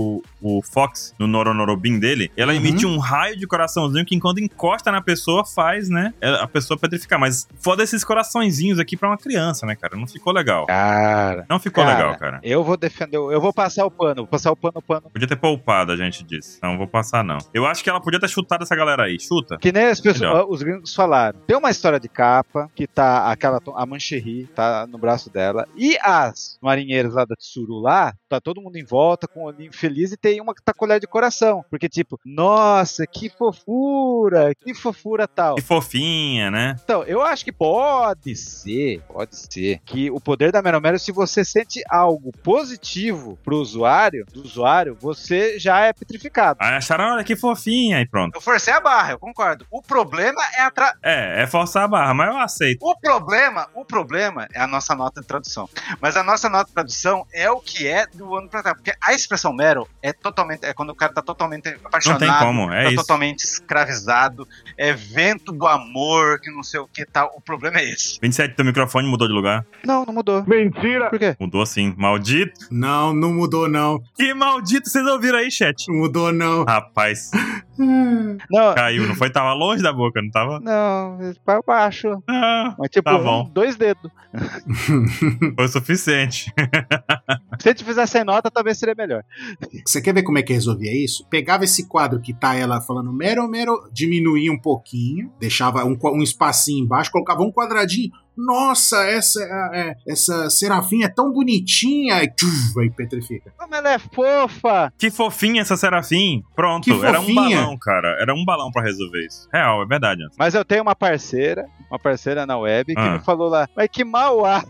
o Fox, no Noronorobin dele, ela emite um raio de coraçãozinho que quando encosta na pessoa faz, né, a pessoa petrificar. Mas foda esses coraçõezinhos aqui pra uma criança, né, cara? Não ficou legal. Cara... Não ficou legal, cara. Eu vou defender, eu vou passar o pano. Podia ter poupado, a gente disse. Não vou passar, não. Eu acho que ela podia ter chutado essa galera aí. Chuta. Que nem as pessoas, os gringos falaram. Tem uma história de capa, que tá a Mancherry, tá no braço dela, e as marinheiras lá da Tsuru lá, tá todo mundo em volta, com o olhinho feliz, e tem uma que tá com olhar de coração. Porque tipo, nossa, que fofura tal. Que fofinha, né? Então, eu acho que pode ser que o poder da Mero Mero, se você sente algo positivo pro usuário, você já é petrificado. Aí acharam, olha que fofinha, e pronto. Eu forcei a barra, eu concordo. O problema é é forçar a barra, mas eu aceito. O problema é a nossa nota de tradução. Mas a nossa nota de tradução é o que é do ano pra trás. Porque a expressão Mero é quando o cara tá totalmente apaixonado. Não tem como, é tá isso. Totalmente escravizado. É vento do amor, que não sei o que tal. O problema é esse. 27, teu microfone mudou de lugar? Não mudou. Mentira! Por quê? Mudou sim, maldito. Não mudou não. Que maldito, vocês ouviram aí, chat? Não mudou não. Rapaz, Não. caiu, não foi? Tava longe da boca, não tava? Não, pra baixo. Ah, Mas tipo, tá bom. 2 dedos. Foi o suficiente. Se a gente fizesse sem nota, talvez seria melhor. Você quer ver como é que resolvia isso? Pegava esse quadro que tá ela falando Mero, diminuía um pouquinho, deixava um espacinho embaixo, colocava um quadradinho. Nossa, essa Serafim é tão bonitinha. E aí petrifica. Como ela é fofa. Que fofinha essa Serafim. Pronto, Que era um fofinha. balão. balão, cara. Era um balão pra resolver isso. Real, é verdade. Mas eu tenho uma parceira na web, que me falou lá, mas que mal há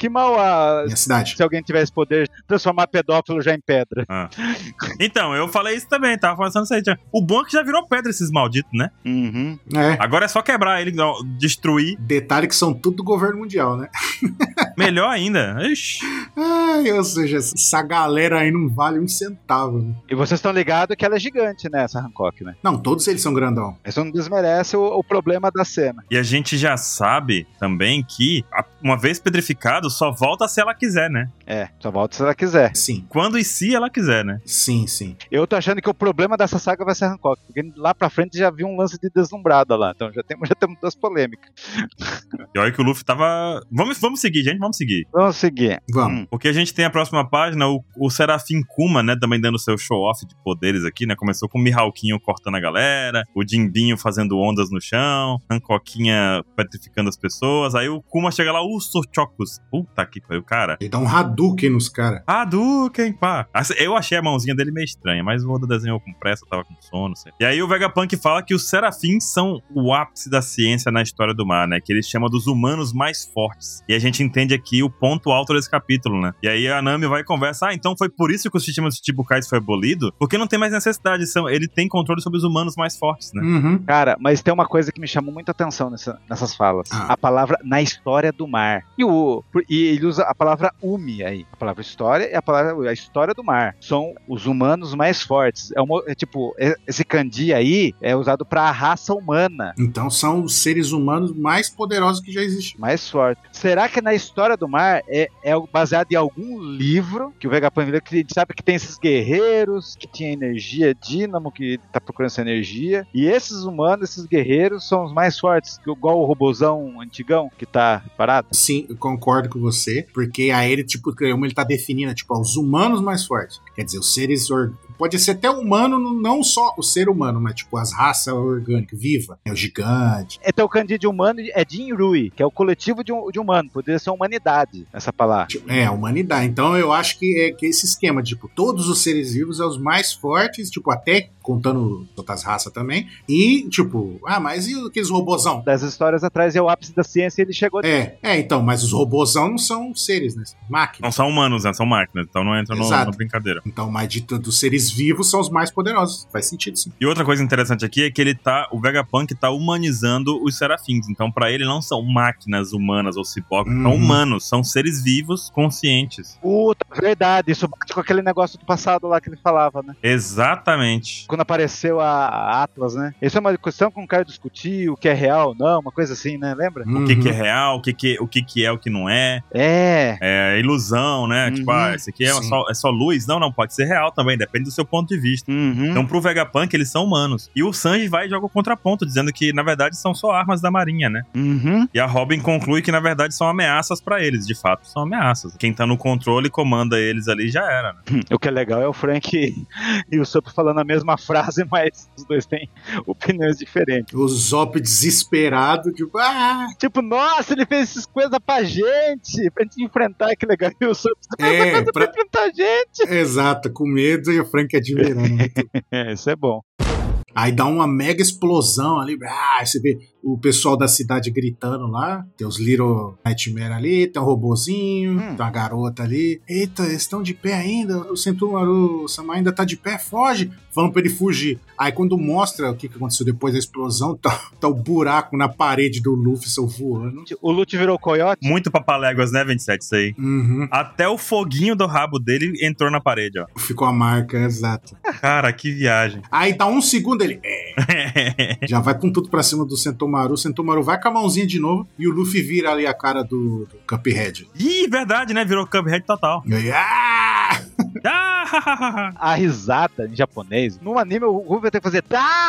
Minha cidade. se alguém tivesse poder transformar pedófilo já em pedra. Então, eu falei isso também, tava falando isso aí. O bom é que já virou pedra esses malditos, né? Uhum. Agora é só quebrar ele, destruir. Detalhe que são tudo do governo mundial, né? Melhor ainda. Ixi. Ou seja, essa galera aí não vale um centavo, né? E vocês estão ligados que ela é gigante, né, essa Hancock, né? Não, todos eles são grandão. Isso não desmerece o problema da cena. E a gente já sabe também que, uma vez pedrificado, só volta se ela quiser, né? Só volta se ela quiser. Sim. Quando e se ela quiser, né? Sim. Eu tô achando que o problema dessa saga vai ser a Hancock, porque lá pra frente já viu um lance de deslumbrada lá, então já temos duas polêmicas. E olha que o Luffy tava... Vamos seguir, gente, vamos seguir. Vamos seguir. Vamos. Porque a gente tem a próxima página, o Serafim Kuma, né, também dando seu show-off de poderes aqui, né? Começou com o Mihawkinho cortando a galera, o Jimbinho fazendo ondas no chão, Hancockinha petrificando as pessoas, aí o Kuma chega lá, Sorchocos. Puta que pariu, cara. Ele dá um Hadouken nos caras. Hadouken, pá. Eu achei a mãozinha dele meio estranha, mas o Oda desenhou com pressa, tava com sono, sei. E aí o Vegapunk fala que os Serafins são o ápice da ciência na história do mar, né? Que ele chama dos humanos mais fortes. E a gente entende aqui o ponto alto desse capítulo, né? E aí a Nami vai e conversa, então foi por isso que o sistema dos Chichibukais foi abolido? Porque não tem mais necessidade, ele tem controle sobre os humanos mais fortes, né? Uhum. Cara, mas tem uma coisa que me chamou muita atenção nessas falas. A palavra na história do mar. E ele usa a palavra Umi aí. A palavra história é a história do mar. São os humanos mais fortes. Esse kanji aí é usado pra raça humana. Então são os seres humanos mais poderosos que já existem. Mais forte. Será que na história do mar é baseado em algum livro que o Vegapunk viu, que a gente sabe que tem esses guerreiros, que tinha energia dínamo, que tá procurando essa energia, e esses humanos, esses guerreiros são os mais fortes, igual o robozão antigão que tá parado? Sim, eu concordo com você, porque aí ele, como ele tá definindo, os humanos mais fortes. Quer dizer, os seres pode ser até humano, não só o ser humano, mas as raças orgânicas, viva, o gigante. Então o kanji de humano é Jinrui, que é o coletivo de humano, poderia ser humanidade, essa palavra. Humanidade. Então eu acho que é esse esquema, todos os seres vivos são os mais fortes, até contando outras raças também, e mas e aqueles robozão? Das histórias atrás é o ápice da ciência e ele chegou... Então, mas os robozão não são seres, né? Máquinas. Não são humanos, né? São máquinas, então não entra na brincadeira. Então, mas dos seres vivos são os mais poderosos. Faz sentido, sim. E outra coisa interessante aqui é que o Vegapunk tá humanizando os Serafins. Então, pra ele, não são máquinas humanas ou ciborgues, são humanos, são seres vivos, conscientes. Puta, verdade. Isso bate com aquele negócio do passado lá que ele falava, né? Exatamente. Quando apareceu a Atlas, né? Isso é uma questão que um cara discutir o que é real ou não, uma coisa assim, né? Lembra? O que é real, o que é o que não é. É ilusão, né? Esse aqui é só luz. Não, pode ser real também, depende do seu ponto de vista. Então, pro Vegapunk, eles são humanos. E o Sanji vai e joga o contraponto, dizendo que, na verdade, são só armas da marinha, né? E a Robin conclui que, na verdade, são ameaças pra eles. De fato, são ameaças. Quem tá no controle comanda eles ali, já era, né? O que é legal é o Frank e o Sop falando a mesma frase, mas os dois têm opiniões diferentes. O Zop desesperado, nossa, ele fez essas coisas pra gente enfrentar, que legal. E o Sop pra enfrentar a gente. Exato, com medo e o Frank admirando. Isso é bom. Aí dá uma mega explosão ali. Você vê o pessoal da cidade gritando lá. Tem os Little Nightmare ali, tem um robozinho, tem uma garota ali. Eita, eles estão de pé ainda. O Sentomaru Sama ainda tá de pé, foge. Falando pra ele fugir. Aí quando mostra o que aconteceu depois da explosão, tá o buraco na parede do Luffy só voando. O Luffy virou coiote? Muito papaléguas, né, 27, isso aí. Até o foguinho do rabo dele entrou na parede, ó. Ficou a marca, exato. Cara, que viagem. Aí tá um segundo ele... Já vai com tudo pra cima do Sentomaru. O Sentomaru vai com a mãozinha de novo e o Luffy vira ali a cara do Cuphead. Ih, verdade, né? Virou Cuphead total. A risada em japonês, no anime o Luffy vai ter que fazer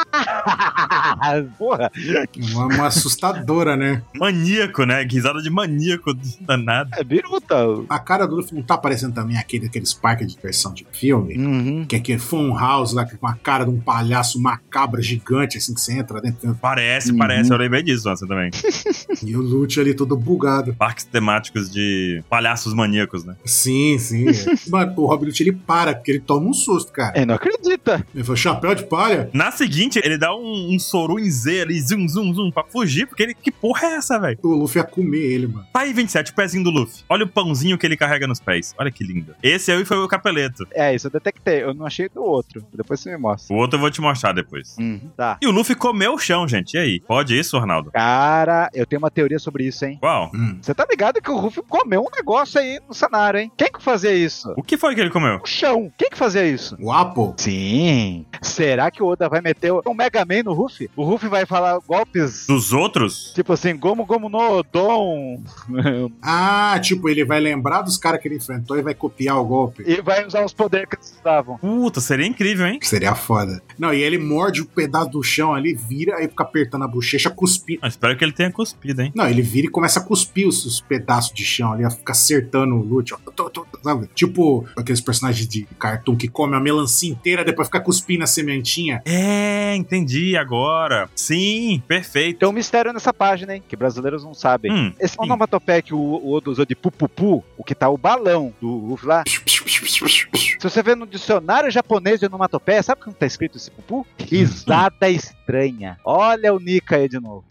porra. Uma assustadora, né? Maníaco, né? Risada de maníaco danado. É biruta. A cara do Luffy não tá parecendo também aqueles parques de diversão de filme? Que é aquele Fun House lá com a cara de um palhaço macabro gigante assim que você entra dentro. Parece, eu lembrei disso você também. E o Lute ali todo bugado. Parques temáticos de palhaços maníacos, né? Sim. Mano, o Rob Lute, ele para, porque ele toma um susto, cara. Ele não acredita. Ele falou, chapéu de palha? Na seguinte, ele dá um soru em Z ali, zum, pra fugir, porque ele... Que porra é essa, velho? O Luffy ia comer ele, mano. Tá aí, 27, o pezinho do Luffy. Olha o pãozinho que ele carrega nos pés. Olha que lindo. Esse aí foi o Capeleto. É, isso eu detectei. Eu não achei do outro. Depois você me mostra. O outro eu vou te mostrar depois. Tá. E o Luffy comeu o chão, gente. E aí? Pode isso, Ronaldo? Cara, eu tenho uma teoria sobre isso, hein? Qual? Você tá ligado que o Ruffy comeu um negócio aí no cenário, hein? Quem que fazia isso? O que foi que ele comeu? O chão. Quem que fazia isso? O Apple? Sim. Será que o Oda vai meter um Mega Man no Ruffy? O Ruffy vai falar golpes... Dos outros? Tipo assim, Gomu no Dom. Ah, tipo, ele vai lembrar dos caras que ele enfrentou e vai copiar o golpe. E vai usar os poderes que eles usavam. Puta, seria incrível, hein? Seria foda. Não, e ele morde um pedaço do chão ali, vira, aí fica apertando a bochecha, cuspindo. Eu espero que ele tenha cuspido, hein? Não, ele vira e começa a cuspir os pedaços de chão ali, fica acertando o Lute, ó. Sabe? Tipo aqueles personagens de cartoon que comem a melancia inteira, depois fica cuspindo a sementinha. É, entendi agora. Sim, perfeito. Tem um mistério nessa página, hein? Que brasileiros não sabem. Esse onomatopeia que o Oda usou de pupupu, o que tá o balão do Ruffy lá. Se você vê no dicionário japonês de onomatopeia, sabe como tá escrito esse pupu? Risada estranha. Olha o Nika aí de novo.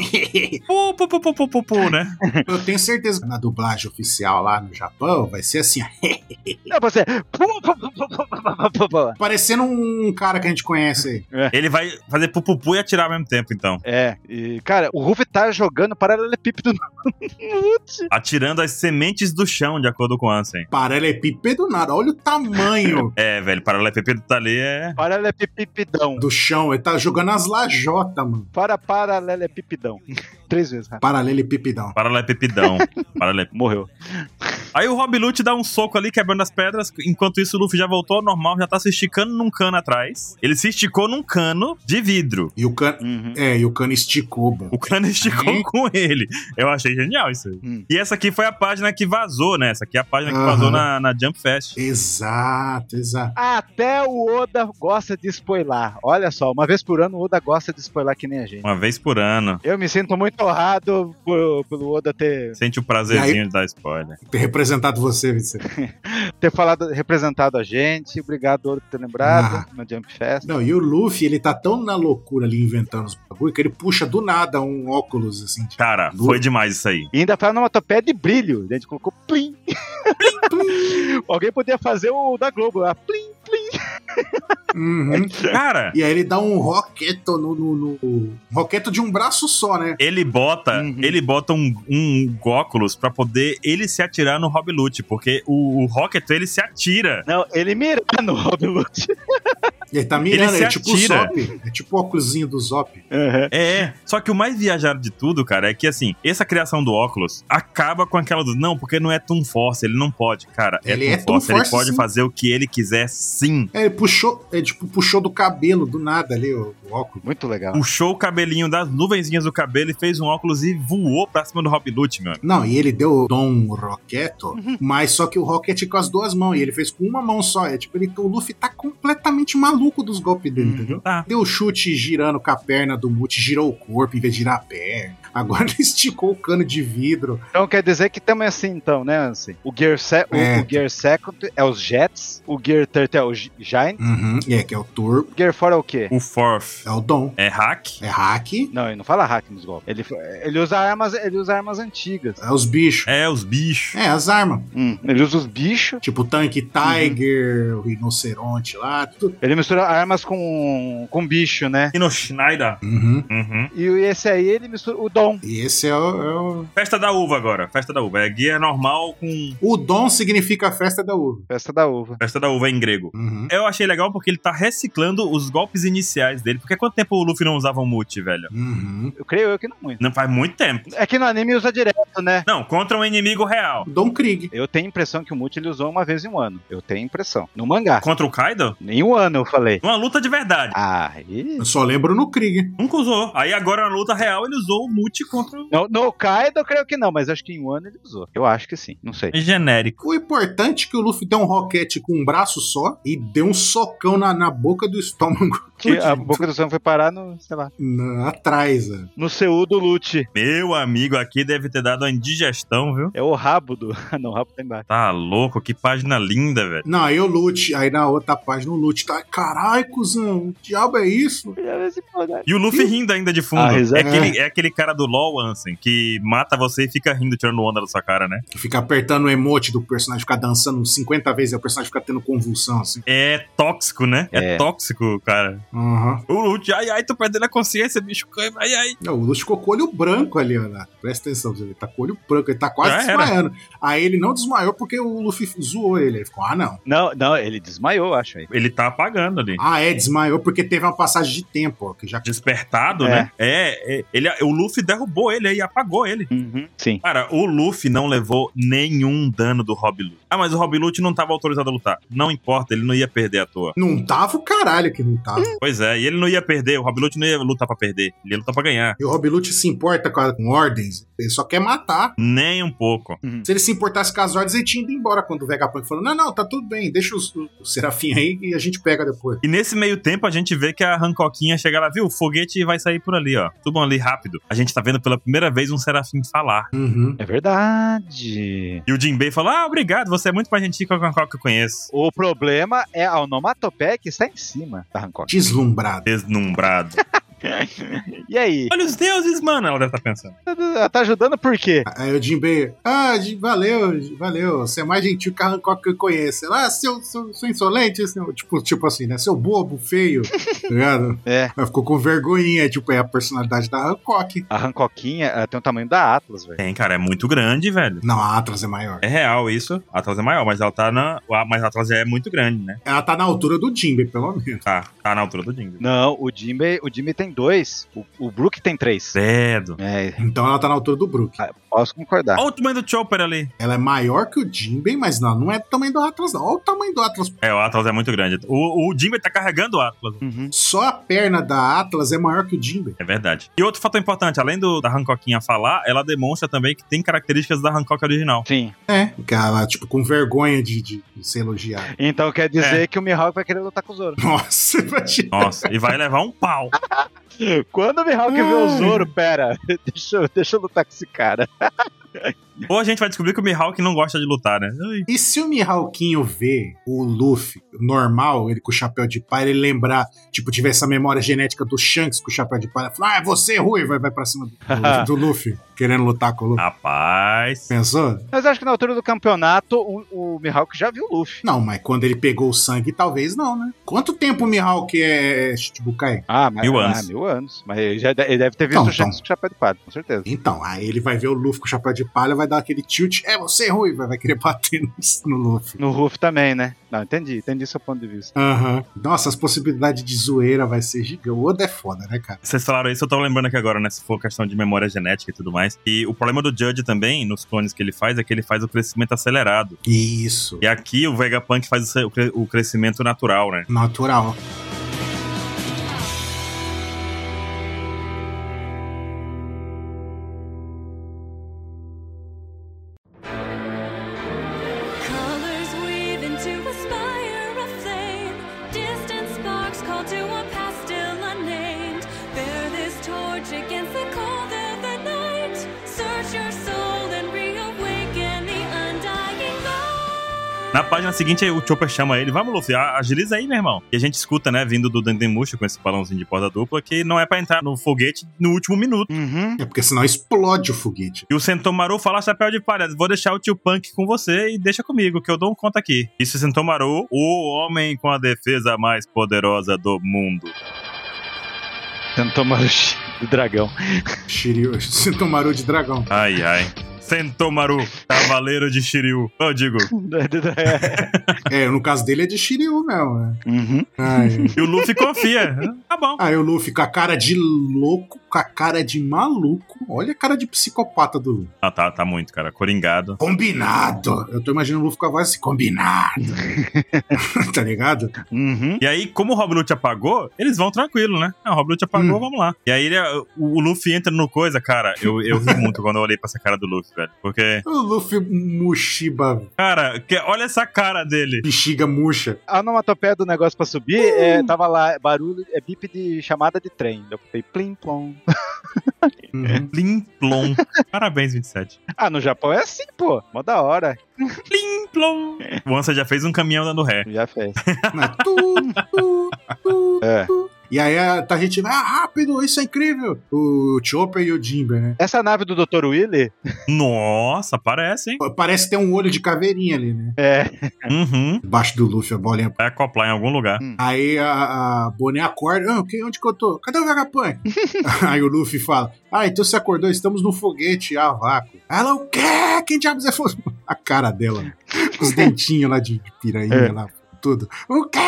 Pu, né? Eu tenho certeza que na dublagem oficial lá no Japão vai ser assim, ó. Não, você... Parecendo um cara que a gente conhece aí. Ele vai fazer pupupu e atirar ao mesmo tempo, então. É, e cara, o Ruffy tá jogando paralelepípedo no Lute. Atirando as sementes do chão, de acordo com o Ansem. Paralelepípedo nada, olha o tamanho É, velho, paralelepípedo tá ali, é... Paralelepipidão. do chão. Ele tá jogando as lajotas, mano. Paralelepipidão. 3 vezes, cara. Paralelepipidão. Paralelepipidão. Morreu. Aí o Rob Lute dá um soco ali, quebrando as pedras. Enquanto isso, o Luffy já voltou ao normal, já tá se esticando num cano atrás. Ele se esticou num cano de vidro. E o cano. E o cano esticou, mano. O cano esticou com ele. Eu achei genial isso aí. E essa aqui foi a página que vazou, né? Essa aqui é a página que vazou na Jump Fest. Exato. Até o Oda gosta de spoiler. Olha só, uma vez por ano o Oda gosta de spoiler que nem a gente. Uma vez por ano. Eu me sinto muito honrado pelo Oda ter Sente o prazerzinho de dar spoiler. Ter representado você, Vicente. representado a gente. Obrigado, Oda, por ter lembrado na Jump Fest. Não, e o Luffy, ele tá tão na loucura ali inventando os bagulho que ele puxa do nada um óculos assim. Cara, foi demais isso aí. E ainda tá numa topé de brilho. A gente colocou plim. Alguém podia fazer o da Globo lá. Plim, plim. Cara, E aí ele dá um roqueto um roqueto de um braço só, né? ele bota um óculos pra poder ele se atirar no Rob Lute, porque o Rocket, ele se atira. Não, ele mira no Rob Lute. E ele tá mirando, Ele é se tipo o atira. Zop. É tipo o óculosinho do Zop. É, só que o mais viajado de tudo, cara, é que assim, essa criação do óculos acaba com aquela do, não, porque não é Toon Force, ele não pode, cara. Ele é Toon Toon Force, ele Force, pode sim. fazer o que ele quiser, sim. É, ele puxou do cabelo do nada ali o óculos. Muito legal. Puxou o cabelinho das nuvenzinhas do cabelo e fez um óculos e voou pra cima do Rob Lute, meu amigo. Não, e ele deu o Dom Roqueto, mas só que o Rocket com as duas mãos, e ele fez com uma mão só. É tipo, o Luffy tá completamente maluco dos golpes dele, entendeu? Tá. Deu o chute girando com a perna do Mute, girou o corpo em vez de girar a perna. Agora ele esticou o cano de vidro. Então quer dizer que também é assim, então, né, Ansem? O Gear Second é os Jets, o Gear Third é o Giant, E é que é o Turbo, o Gear 4 é o quê? O Fourth é o Dom. é hack. É hack, Não, ele não fala hack nos golpes. Ele usa armas antigas. é os bichos. É, os bichos. É, as armas. Ele usa os bichos. Tipo o tanque Tiger, o rinoceronte lá, tudo. Ele mistura armas com bicho, né? E no Schneider. E esse aí ele mistura o Dom. E esse é o... Festa da uva agora. Festa da uva. É guia normal com O Dom significa a festa da uva. Festa da uva. festa da uva em grego. Eu achei legal porque ele tá reciclando os golpes iniciais dele. Porque quanto tempo o Luffy não usava o Mute, velho? Eu creio que não muito. Não faz muito tempo. É que no anime usa direto, né? Não, contra um inimigo real. Dom Krieg. Eu tenho a impressão que o Mute ele usou uma vez em um ano. Eu tenho a impressão. No mangá. Contra o Kaido? Em um ano eu falei. Uma luta de verdade. Aí. Eu só lembro no Krieg. Nunca usou. Aí agora na luta real ele usou o Mute Ultimate contra o... No Kaido eu creio que não, mas acho que em Wano ele usou. Eu acho que sim, não sei. É genérico. O importante é que o Luffy deu um roquete com um braço só e deu um socão na boca do estômago. Que a boca do Sam foi parar no, sei lá, Atrás, né? no CU do Lute. Meu amigo aqui deve ter dado uma indigestão, viu? É o rabo do... Não, o rabo tá embaixo. Tá louco, que página linda, velho. Não, aí o Lute, aí na outra página o Lute tá... Caralho, cuzão, que diabo é isso? E o Luffy rindo ainda de fundo. É aquele cara do LoL, Ansem, que mata você e fica rindo, tirando onda da sua cara, né? Fica apertando o emote do personagem, ficar dançando 50 vezes e o personagem fica tendo convulsão, assim. É tóxico, né? É tóxico, cara. Uhum. O Lute, ai, tô perdendo a consciência, bicho. Ai. Não, o Lute ficou com o olho branco ali, Ana. Presta atenção, ele tá com o olho branco, ele tá quase desmaiando. Aí ele não desmaiou porque o Luffy zoou ele. Ele ficou, não, ele desmaiou, acho aí. Ele tá apagando ali. Desmaiou porque teve uma passagem de tempo, ó, que já... Despertado, né? O Luffy derrubou ele aí, apagou ele. Uhum, sim. Cara, o Luffy não levou nenhum dano do Rob Lute. Mas o Rob Lute não tava autorizado a lutar. Não importa, ele não ia perder à toa. Não tava o caralho que não tava. Pois é, e ele não ia perder, o Rob Lute não ia lutar pra perder, ele ia lutar pra ganhar. E o Rob Lute se importa com ordens, ele só quer matar. Nem um pouco. Se ele se importasse com as ordens, ele tinha ido embora quando o Vegapunk falou, não, tá tudo bem, deixa o Serafim aí e a gente pega depois. E nesse meio tempo a gente vê que a Hancoquinha chega lá, viu, o foguete vai sair por ali, ó. Tudo ali rápido. A gente tá vendo pela primeira vez um Serafim falar. Uhum. É verdade. E o Jinbei fala, obrigado, você é muito mais gentil que a Hancock que eu conheço. O problema é a onomatopeia que está em cima da Hancock. Deslumbrado. E aí? Olha os deuses, mano, ela deve estar pensando. Ela tá ajudando por quê? Aí o Jinbei, valeu, você é mais gentil que a Hancock que eu conheço. Ela, seu insolente, tipo assim, né, seu bobo, feio, tá ligado? Ela ficou com vergonhinha, é a personalidade da Hancock. A Hancockinha, ela tem o tamanho da Atlas, velho. Tem, cara, é muito grande, velho. Não, a Atlas é maior. É real isso, a Atlas é maior, mas ela tá mas a Atlas é muito grande, né? Ela tá na altura do Jinbei, pelo menos. Tá na altura do Jinbei. Não, o Jinbei tem 2, o Brook tem 3. Cedo. Então ela tá na altura do Brook. Posso concordar. Olha o tamanho do Chopper ali. Ela é maior que o Jinbei, mas não é do tamanho do Atlas, não. Olha o tamanho do Atlas. O Atlas é muito grande. O Jinbei tá carregando o Atlas. Uhum. Só a perna da Atlas é maior que o Jinbei. É verdade. E outro fator importante, além da Hancockinha falar, ela demonstra também que tem características da Hancock original. Sim. Que ela, com vergonha de ser elogiada. Então quer dizer que o Mihawk vai querer lutar com o Zoro. Nossa, imagina. Nossa, e vai levar um pau. Quando o Mihawk vê o Zoro, pera, deixa eu lutar com esse cara. Ou a gente vai descobrir que o Mihawk não gosta de lutar, né? E se o Mihawkinho vê o Luffy normal, ele com o chapéu de palha, ele lembrar, tiver essa memória genética do Shanks com o chapéu de palha, falar, você, Rui, vai pra cima do Luffy, querendo lutar com o Luffy. Rapaz. Pensou? Mas acho que na altura do campeonato, o Mihawk já viu o Luffy. Não, mas quando ele pegou o sangue, talvez não, né? Quanto tempo o Mihawk é Shichibukai? Mas 1000 anos. 1000 anos. Mas ele deve ter visto o Shanks com o chapéu de palha, com certeza. Então, aí ele vai ver o Luffy com o chapéu de palha, vai dar aquele tilt, você, Rui, vai querer bater no Luffy. No Ruff também, né? Não, entendi seu ponto de vista. Nossa, as possibilidades de zoeira vai ser gigante. O Oda é foda, né, cara? Vocês falaram isso, eu tô lembrando aqui agora, né? Se for questão de memória genética e tudo mais. E o problema do Judge também, nos clones que ele faz, é que ele faz o crescimento acelerado. Isso. E aqui o Vegapunk faz o crescimento natural, né? Natural. Na página seguinte, o Chopper chama ele, vamos, Luffy, agiliza aí, meu irmão. E a gente escuta, né, vindo do Dendemushi com esse balãozinho de porta dupla, que não é pra entrar no foguete no último minuto. É porque senão explode o foguete. E o Sentomaru fala, chapéu de palha, vou deixar o tio Punk com você e deixa comigo, que eu dou um conta aqui. Isso é Sentomaru, o homem com a defesa mais poderosa do mundo. Sentomaru de dragão. Sentomaru de dragão. Ai. Sentomaru, cavaleiro de Shiryu. Eu digo. No caso dele é de Shiryu mesmo. Uhum. E o Luffy confia. Tá bom. Aí o Luffy com a cara de louco, com a cara de maluco. Olha a cara de psicopata do Luffy. Ah, tá muito, cara. Coringado. Combinado. Eu tô imaginando o Luffy com a voz assim, combinado. Tá ligado? Uhum. E aí, como o Rob Lute apagou, eles vão tranquilo, né? Não, o Rob Lute apagou, vamos lá. E aí o Luffy entra no coisa, cara. Eu ri muito quando eu olhei pra essa cara do Luffy, velho. Porque, O Luffy Mushiba, cara, olha essa cara dele. bexiga murcha. A onomatopeia do negócio pra subir, tava lá, barulho, bip de chamada de trem. Eu botei plim plom. Uhum. Plim plom. Parabéns, 27. Ah, no Japão é assim, pô. Mó da hora. Plim plom. O Ansa já fez um caminhão dando ré. Já fez. É. E aí a gente vai, rápido, isso é incrível. O Chopper e o Jinbe, né? Essa nave do Dr. Willy Nossa, parece, hein? Parece ter um olho de caveirinha ali, né? é. Uhum. Debaixo do Luffy, a bolinha. Vai acoplar em algum lugar. Aí a Bonnie acorda. Onde que eu tô? Cadê o Vegapunk? Aí o Luffy fala: então você acordou, estamos no foguete a vácuo. Ela, o quê? Quem diabos é foguete? A cara dela, com os dentinhos lá de pirainha lá. Tudo. O quê?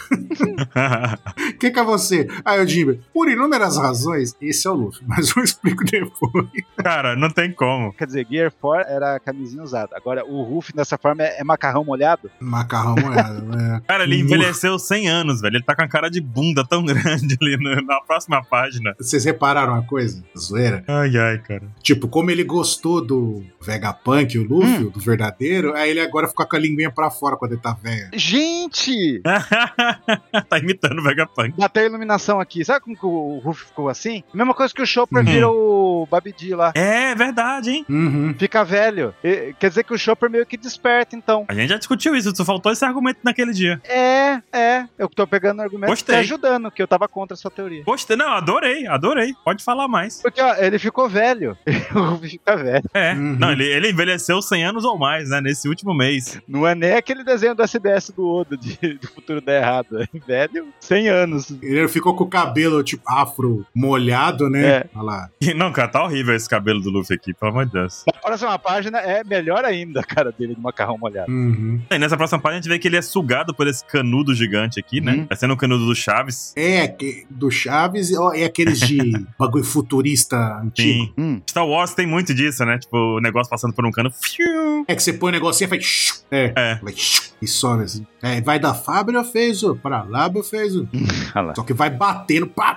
Que é você? Aí o Jinbe, por inúmeras razões, esse é o Luffy, mas eu explico depois. Cara, não tem como. Quer dizer, Gear 4 era camisinha usada. Agora, o Ruff dessa forma é macarrão molhado? Macarrão é. Cara, ele envelheceu 100 anos, velho. Ele tá com a cara de bunda tão grande ali na próxima página. Vocês repararam uma coisa? Zoeira? Ai, cara. Tipo, como ele gostou do Vegapunk, o Luffy, do verdadeiro, aí ele agora fica com a linguinha pra fora quando ele tá velho. Gente! Tá imitando o Vegapunk. Bateu a iluminação aqui. Sabe como que o Ruff ficou assim? Mesma coisa que o Chopper vira o Babidi lá. É verdade, hein? Uhum. Fica velho. Quer dizer que o Chopper meio que desperta, então. A gente já discutiu isso, só faltou esse argumento naquele dia. Eu tô pegando o argumento e Gostei. te ajudando, que eu tava contra a sua teoria. Gostei, não, adorei. Pode falar mais. Porque, ó, ele ficou velho. O Ruff fica velho. É, Uhum. não, ele envelheceu 100 anos ou mais, né, nesse último mês. Não é nem aquele desenho do SBS do Oda do futuro dar errado. É velho, 100 anos. Ele ficou com o cabelo, tipo, afro molhado, né? É. Olha lá. Não, cara, tá horrível esse cabelo do Luffy aqui, pelo amor de Deus. Na próxima página é melhor ainda a cara dele de macarrão molhado. Uhum. E nessa próxima página a gente vê que ele é sugado por esse canudo gigante aqui, né? Tá sendo o canudo do Chaves. Do Chaves, é aqueles de bagulho futurista antigo. Sim. Star Wars tem muito disso, né? Tipo, o negócio passando por um cano. Fiu. É que você põe o negocinho e faz. Vai, e sobe assim. Vai da Fábio fez o, pra lá fez o. Olha lá. Só que vai batendo, pá.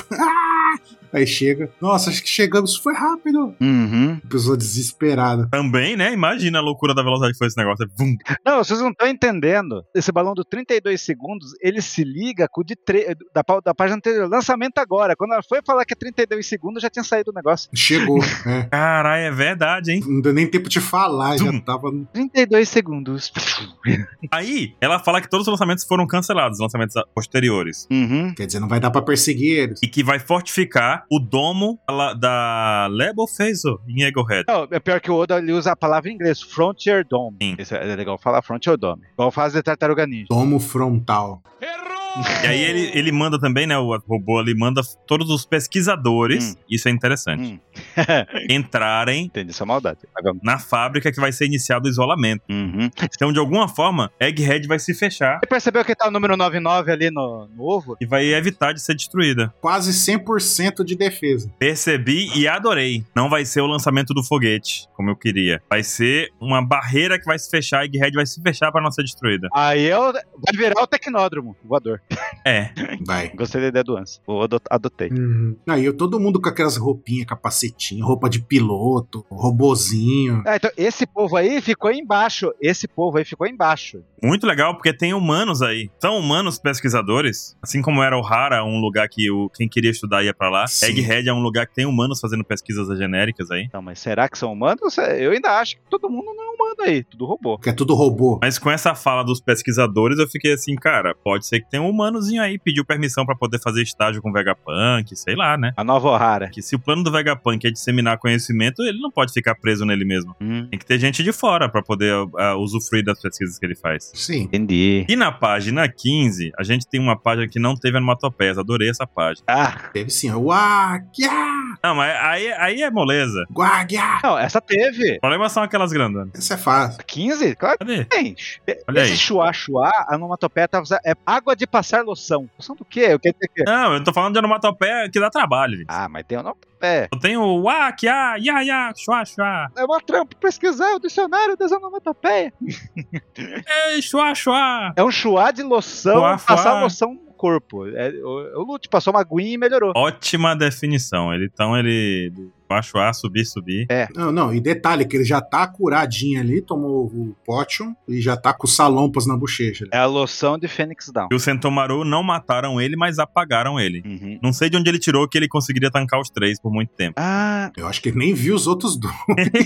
Aí chega. Nossa, acho que chegamos, foi rápido. Uhum. Pessoa desesperada. Também, né? Imagina a loucura da velocidade que foi esse negócio. Vum. Não, vocês não estão entendendo. Esse balão do 32 segundos, ele se liga com o da página anterior. Lançamento agora. Quando ela foi falar que é 32 segundos, já tinha saído o negócio. Chegou, Caralho, é verdade, hein? Não deu nem tempo de falar, já tava. 32 segundos. Aí, ela fala que todos os lançamentos foram cancelados, lançamentos posteriores. Uhum. Quer dizer, não vai dar pra perseguir eles. E que vai fortificar o domo da Lebo Feizo em Egghead. Não, é pior que o Oda, ele usa a palavra em inglês, Frontier Dome. Sim. Isso é legal falar Frontier Dome. Igual faz de Tartaruga Ninja. Tomo frontal. E aí ele manda também, né? O robô ali manda todos os pesquisadores, isso é interessante, entrarem Entendi essa maldade. Mas vamos. na fábrica que vai ser iniciado o isolamento. Uhum. Então, de alguma forma, Egghead vai se fechar Você percebeu que tá o número 99 ali no ovo? e vai evitar de ser destruída. Quase 100% de defesa. Percebi e adorei. Não vai ser o lançamento do foguete, como eu queria. Vai ser uma barreira que vai se fechar, Egghead vai se fechar pra não ser destruída. Aí vai virar o tecnódromo voador. É. Vai. Gostei da ideia do Anson. Adotei. Aí todo mundo com aquelas roupinhas, capacetinho, roupa de piloto, robozinho. Então esse povo aí ficou embaixo. Muito legal, porque tem humanos aí. São humanos pesquisadores. Assim como era o Hara, um lugar que quem queria estudar ia pra lá. Sim. Egghead é um lugar que tem humanos fazendo pesquisas genéricas aí. Não, mas será que são humanos? Eu ainda acho que todo mundo não é humano aí. Tudo robô. Que é tudo robô. Mas com essa fala dos pesquisadores, eu fiquei assim, cara, pode ser que tenha um humanozinho aí, pediu permissão pra poder fazer estágio com o Vegapunk, sei lá, né? A nova Ohara. Que se o plano do Vegapunk é disseminar conhecimento, ele não pode ficar preso nele mesmo. Tem que ter gente de fora pra poder usufruir das pesquisas que ele faz. Sim. Entendi. E na página 15, a gente tem uma página que não teve onomatopeias. Adorei essa página. Ah, Teve sim. Uá, Não, mas aí é moleza. Guardia! Não, essa teve. O problema são aquelas grandonas. Essa é fácil. 15? Claro que Cadê? tem. Olha Esse aí. chuá, a onomatopeia é água de passar loção. Loção do quê? O que é? Não, eu tô falando de onomatopeia que dá trabalho, gente. Ah, mas tem onomatopeia. Eu tenho o wa, que, ya, ya, chua, chua. É uma trampa pesquisar o dicionário das onomatopeias. Ei, chua, chua. É um chuá de loção, Fuá, fuá. passar loção no corpo. O Lute passou uma aguinha e melhorou. Ótima definição. Ele chua, chua, subir. Não, e detalhe, que ele já tá curadinho ali, tomou o potion e já tá com salompas na bochecha. É a loção de Fênix Down. E o Sentomaru não mataram ele, mas apagaram ele. Uhum. Não sei de onde ele tirou que ele conseguiria tancar os 3 por muito tempo. Ah, Eu acho que ele nem viu os outros dois.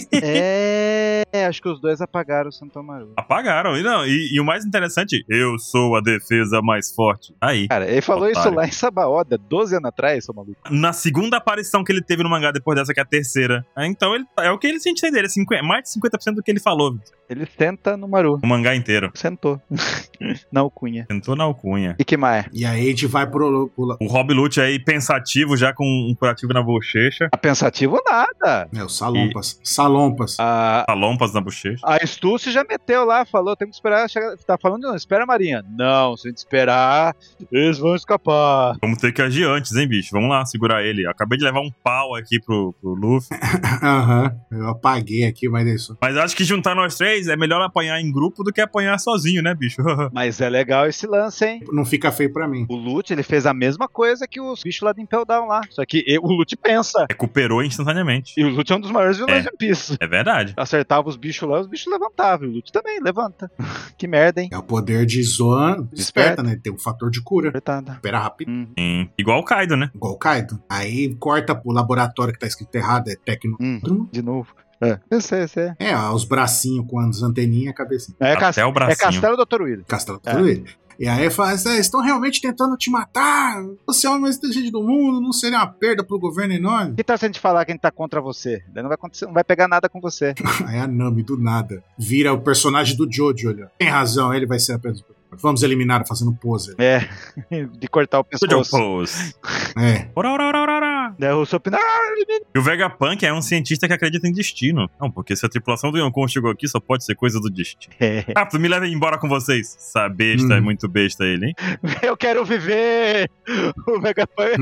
acho que os dois apagaram o Santomaru. Apagaram. E o mais interessante, eu sou a defesa mais forte. Aí. Cara, ele falou Otário. isso lá em Sabaoda, 12 anos atrás, seu maluco. Na segunda aparição que ele teve no mangá depois dessa, que é a terceira. Então é o que ele sente dele. Mais de 50% do que ele falou. Ele senta no Maru. O mangá inteiro. Sentou. Na alcunha. Sentou na alcunha. E que mais? E aí a gente vai pro O Rob Lute aí pensativo, já com um curativo na bochecha. A pensativo nada. os salompas. Salompas. A Talompas na bochecha. Stu se já meteu lá, falou, tem que esperar chegar. Tá falando não, espera a Marinha. Não, se a gente esperar, eles vão escapar. Vamos ter que agir antes, hein, bicho? Vamos lá, segurar ele. Acabei de levar um pau aqui pro Luffy. Aham. Eu apaguei aqui, mas isso. Mas acho que juntar nós 3 é melhor apanhar em grupo do que apanhar sozinho, né, bicho? Mas é legal esse lance, hein? Não fica feio pra mim. O Lute, ele fez a mesma coisa que os bichos lá de Impel Down lá. Só que o Lute pensa. Recuperou instantaneamente. E o Lute é um dos maiores vilões É. de One Piece. É verdade. Acertava os bichos lá, os bichos levantavam. E o Lute também levanta. Que merda, hein? É o poder de Zoan desperta, né? Tem um fator de cura. Apertada. Recupera rápido. Sim. Igual o Kaido, né? Igual o Kaido. Aí corta pro laboratório que tá escrito errado, é Tecno. De novo. Eu sei. Os bracinhos com as anteninhas e a cabecinha. Até o bracinho. É Castelo do Dr. Willy. Castelo tudo ele. E aí fala, eles estão realmente tentando te matar. Você é o homem mais inteligente do mundo, não seria uma perda pro governo enorme? Que tal se a gente falar que a gente tá contra você? Daí não vai acontecer, não vai pegar nada com você. Aí a Nami, do nada, vira o personagem do Jojo, olha. Tem razão, ele vai ser apenas... Vamos eliminar fazendo pose. É, de cortar o pescoço. Pose. É. Ora, ora, ora, ora, ora. Daí o Sop... E o Vegapunk é um cientista que acredita em destino. Não, porque se a tripulação do Yonkou chegou aqui, só pode ser coisa do destino. Rápido, me levem embora com vocês. Essa besta é muito besta ele, hein? Eu quero viver! O Vegapunk.